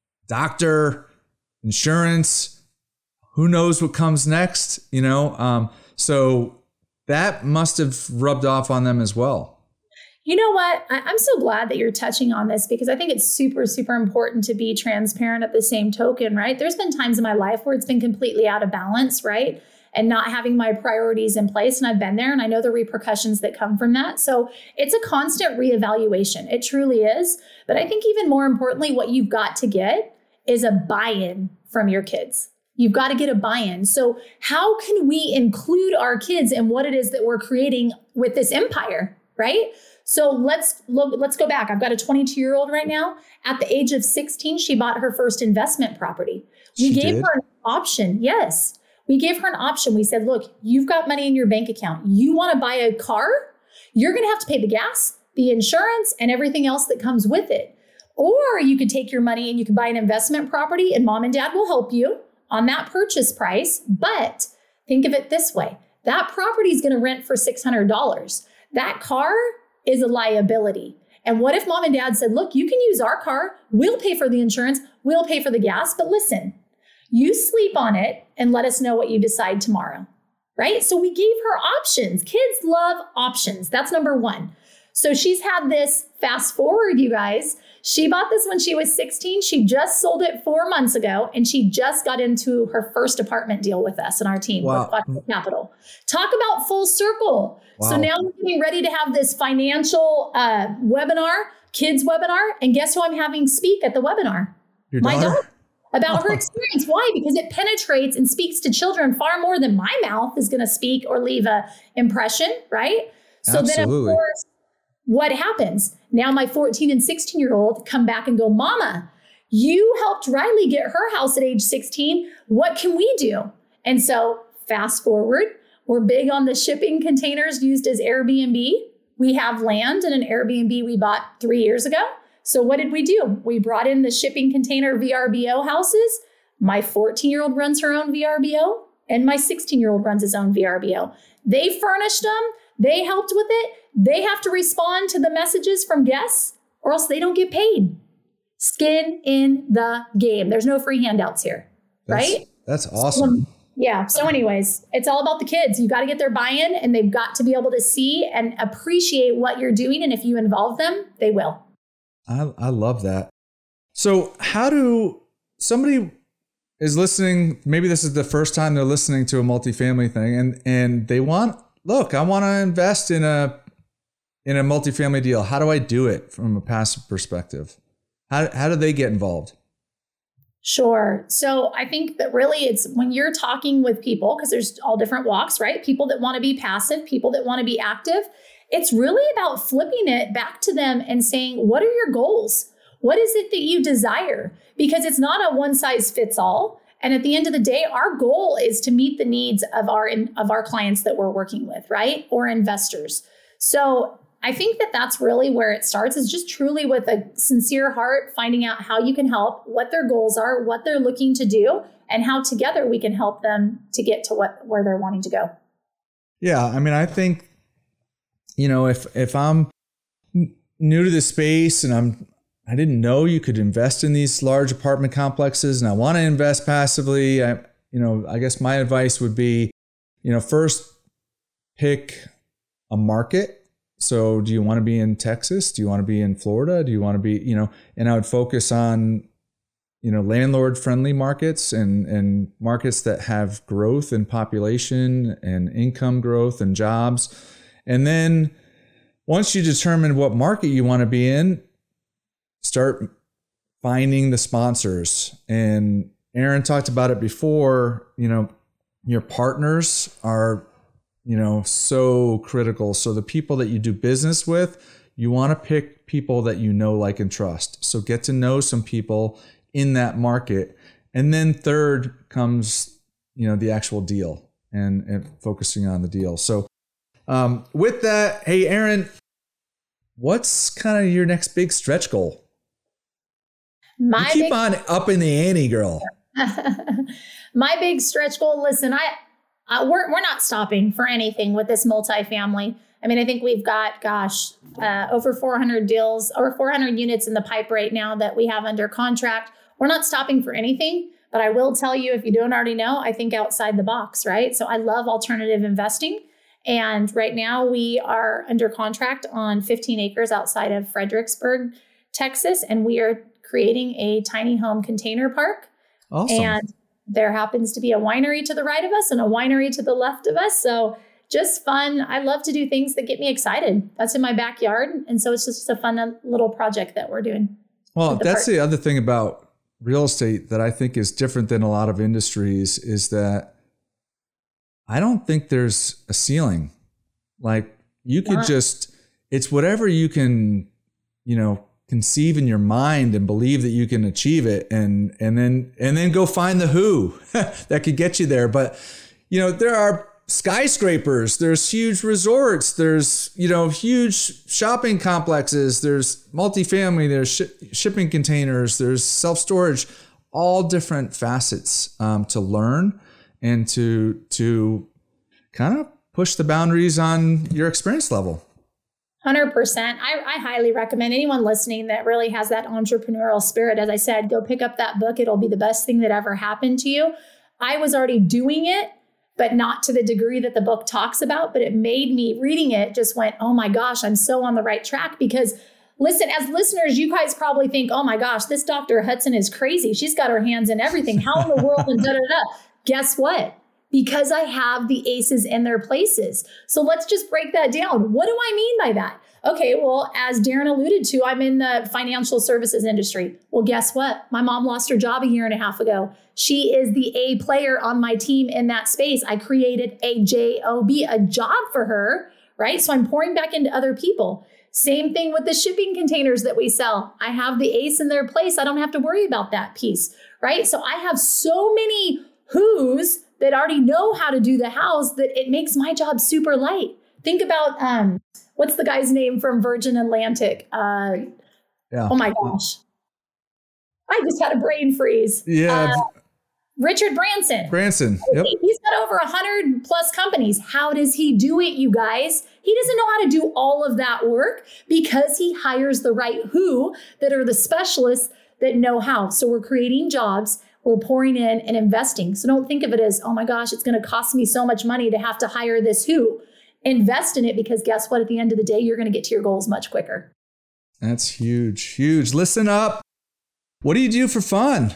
doctor, insurance, who knows what comes next, you know? Um, so that must have rubbed off on them as well. You know what? I- I'm so glad that you're touching on this because I think it's super, super important to be transparent at the same token, right? There's been times in my life where it's been completely out of balance, right? And not having my priorities in place. And I've been there and I know the repercussions that come from that. So it's a constant reevaluation. It truly is. But I think even more importantly, what you've got to get is a buy-in from your kids. You've got to get a buy-in. So how can we include our kids in what it is that we're creating with this empire, right? So let's look, let's go back. I've got a twenty-two year old right now. At the age of sixteen, she bought her first investment property. We She gave did? her an option. Yes. We gave her an option. We said, look, you've got money in your bank account. You want to buy a car? You're going to have to pay the gas, the insurance, and everything else that comes with it. Or you could take your money and you can buy an investment property and mom and dad will help you on that purchase price. But think of it this way. That property is going to rent for six hundred dollars. That car is a liability. And what if mom and dad said, look, you can use our car. We'll pay for the insurance. We'll pay for the gas. But listen, you sleep on it and let us know what you decide tomorrow, right? So we gave her options. Kids love options. That's number one. So she's had this, fast forward, you guys. She bought this when she was sixteen. She just sold it four months ago, and she just got into her first apartment deal with us and our team Wow. with Flexible Capital. Talk about full circle. Wow. So now we're getting ready to have this financial uh, webinar, kids webinar, and guess who I'm having speak at the webinar? Your My daughter? daughter. About her experience. Why? Because it penetrates and speaks to children far more than my mouth is going to speak or leave a impression, right? So Absolutely. then, of course, what happens? Now my fourteen and sixteen year old come back and go, Mama, you helped Riley get her house at age sixteen. What can we do? And so fast forward, we're big on the shipping containers used as Airbnb. We have land in an Airbnb we bought three years ago. So what did we do? We brought in the shipping container V R B O houses. My fourteen year old runs her own V R B O and my sixteen year old runs his own V R B O. They furnished them. They helped with it. They have to respond to the messages from guests or else they don't get paid. Skin in the game. There's no free handouts here, That's, right? That's awesome. Yeah. So anyways, it's all about the kids. You got to get their buy-in and they've got to be able to see and appreciate what you're doing. And if you involve them, they will. I, I love that. So how do somebody is listening, maybe this is the first time they're listening to a multifamily thing and, and they want look, I want to invest in a in a multifamily deal. How do I do it from a passive perspective? How how do they get involved? Sure. So I think that really it's when you're talking with people, because there's all different walks, right? People that want to be passive, people that want to be active. It's really about flipping it back to them and saying, what are your goals? What is it that you desire? Because it's not a one size fits all. And at the end of the day, our goal is to meet the needs of our of our clients that we're working with, right? Or investors. So I think that that's really where it starts, is just truly with a sincere heart, finding out how you can help, what their goals are, what they're looking to do, and how together we can help them to get to what where they're wanting to go. Yeah, I mean, I think, you know, if if I'm new to the space and I'm I didn't know you could invest in these large apartment complexes, and I want to invest passively. I, you know, I guess my advice would be, you know, first pick a market. So do you want to be in Texas? Do you want to be in Florida? Do you want to be, you know, and I would focus on, you know, landlord friendly markets and, and markets that have growth in population and income growth and jobs. And then once you determine what market you want to be in, start finding the sponsors. And Erin talked about it before, you know, your partners are, you know, so critical. So the people that you do business with, you want to pick people that you know, like, and trust. So get to know some people in that market. And then third comes, you know, the actual deal and, and focusing on the deal. So um, with that, hey, Erin, what's kind of your next big stretch goal? My you keep big, on upping the ante, girl. My big stretch goal, listen, I, I we're we're not stopping for anything with this multifamily. I mean, I think we've got, gosh, uh, over four hundred deals, over four hundred units in the pipe right now that we have under contract. We're not stopping for anything, but I will tell you, if you don't already know, I think outside the box, right? So I love alternative investing. And right now we are under contract on fifteen acres outside of Fredericksburg, Texas, and we are creating a tiny home container park. Awesome. And there happens to be a winery to the right of us and a winery to the left of us. So just fun. I love to do things that get me excited. That's in my backyard. And so it's just a fun little project that we're doing. Well, the that's park. the other thing about real estate that I think is different than a lot of industries, is that I don't think there's a ceiling. Like, you could Not. just, it's whatever you can, you know, conceive in your mind and believe that you can achieve it, and and then and then go find the who that could get you there. But you know, there are skyscrapers, there's huge resorts, there's, you know, huge shopping complexes, there's multifamily, there's sh- shipping containers, there's self-storage, all different facets um, to learn and to to kind of push the boundaries on your experience level. one hundred percent. I, I highly recommend anyone listening that really has that entrepreneurial spirit. As I said, go pick up that book. It'll be the best thing that ever happened to you. I was already doing it, but not to the degree that the book talks about. But it made me, reading it, just went, oh my gosh, I'm so on the right track. Because listen, as listeners, you guys probably think, oh my gosh, this Doctor Hudson is crazy. She's got her hands in everything. How in the world? And da da da. Guess what? Because I have the aces in their places. So let's just break that down. What do I mean by that? Okay, well, as Darren alluded to, I'm in the financial services industry. Well, guess what? My mom lost her job a year and a half ago. She is the A player on my team in that space. I created a job, a job for her, right? So I'm pouring back into other people. Same thing with the shipping containers that we sell. I have the ace in their place. I don't have to worry about that piece, right? So I have so many who's that already know how to do the house that it makes my job super light. Think about, um, what's the guy's name from Virgin Atlantic? Uh, Yeah. Oh my gosh. I just had a brain freeze. Yeah. Uh, Richard Branson. Branson. Yep. He's got over one hundred plus companies. How does he do it, you guys? He doesn't know how to do all of that work because he hires the right who that are the specialists that know how. So we're creating jobs. We're pouring in and investing. So don't think of it as, oh my gosh, it's going to cost me so much money to have to hire this who. Invest in it, because guess what? At the end of the day, you're going to get to your goals much quicker. That's huge, huge. Listen up. What do you do for fun?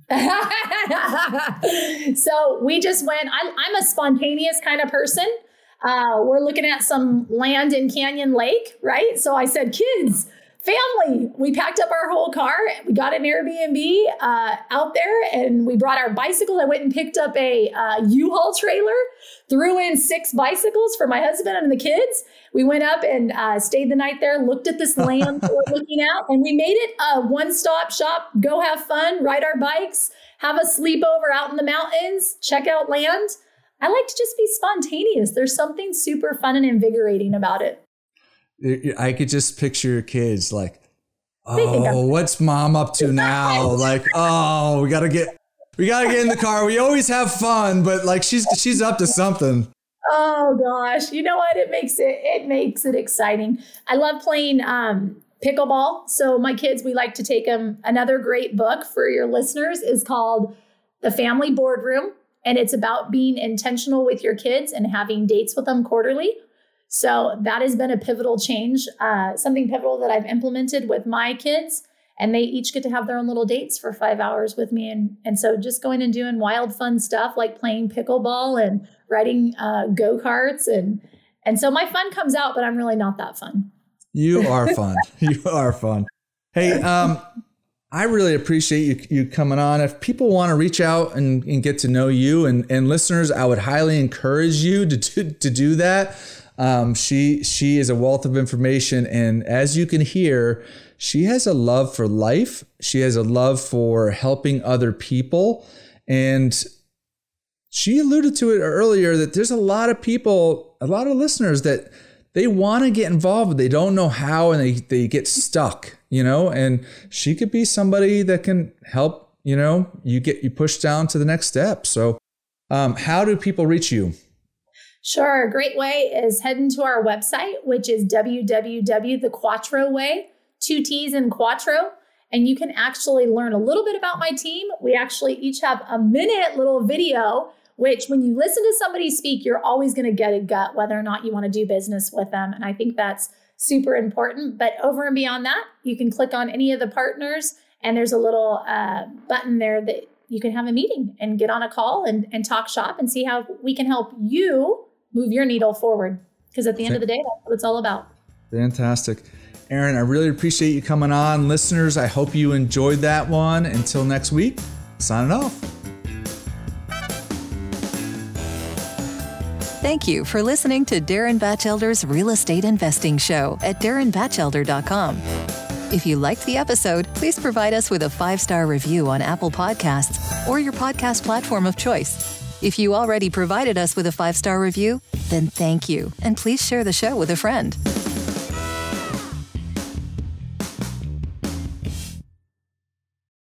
So we just went, I'm, I'm a spontaneous kind of person. Uh, we're looking at some land in Canyon Lake, right? So I said, kids, family, we packed up our whole car. We got an Airbnb uh, out there and we brought our bicycles. I went and picked up a uh, U-Haul trailer, threw in six bicycles for my husband and the kids. We went up and uh, stayed the night there, looked at this land we're looking at, and we made it a one-stop shop. Go have fun, ride our bikes, have a sleepover out in the mountains, check out land. I like to just be spontaneous. There's something super fun and invigorating about it. I could just picture your kids like, oh, what's mom up to now? Like, oh, we gotta get, we gotta get in the car. We always have fun, but like she's she's up to something. Oh gosh, you know what? It makes it it makes it exciting. I love playing um, pickleball. So my kids, we like to take them. Another great book for your listeners is called The Family Boardroom, and it's about being intentional with your kids and having dates with them quarterly. So that has been a pivotal change, uh, something pivotal that I've implemented with my kids, and they each get to have their own little dates for five hours with me. And, and so just going and doing wild, fun stuff like playing pickleball and riding uh, go-karts. And, and so my fun comes out, but I'm really not that fun. You are fun. You are fun. Hey, um, I really appreciate you, you coming on. If people want to reach out and, and get to know you and, and listeners, I would highly encourage you to, to, to do that. Um, she she is a wealth of information, and as you can hear, she has a love for life. She has a love for helping other people, and she alluded to it earlier that there's a lot of people, a lot of listeners that they want to get involved, but they don't know how, and they they get stuck, you know. And she could be somebody that can help, you know, you get you pushed down to the next step. So, um, how do people reach you? Sure. A great way is heading to our website, which is w w w dot the quattro way, two T's in Quattro. And you can actually learn a little bit about my team. We actually each have a minute little video, which when you listen to somebody speak, you're always going to get a gut whether or not you want to do business with them. And I think that's super important. But over and beyond that, you can click on any of the partners and there's a little uh, button there that you can have a meeting and get on a call and, and talk shop and see how we can help you move your needle forward. Because at the end of the day, that's what it's all about. Fantastic. Erin, I really appreciate you coming on. Listeners, I hope you enjoyed that one. Until next week, signing off. Thank you for listening to Darren Batchelder's Real Estate Investing Show at darren batchelder dot com. If you liked the episode, please provide us with a five-star review on Apple Podcasts or your podcast platform of choice. If you already provided us with a five-star review, then thank you, and please share the show with a friend.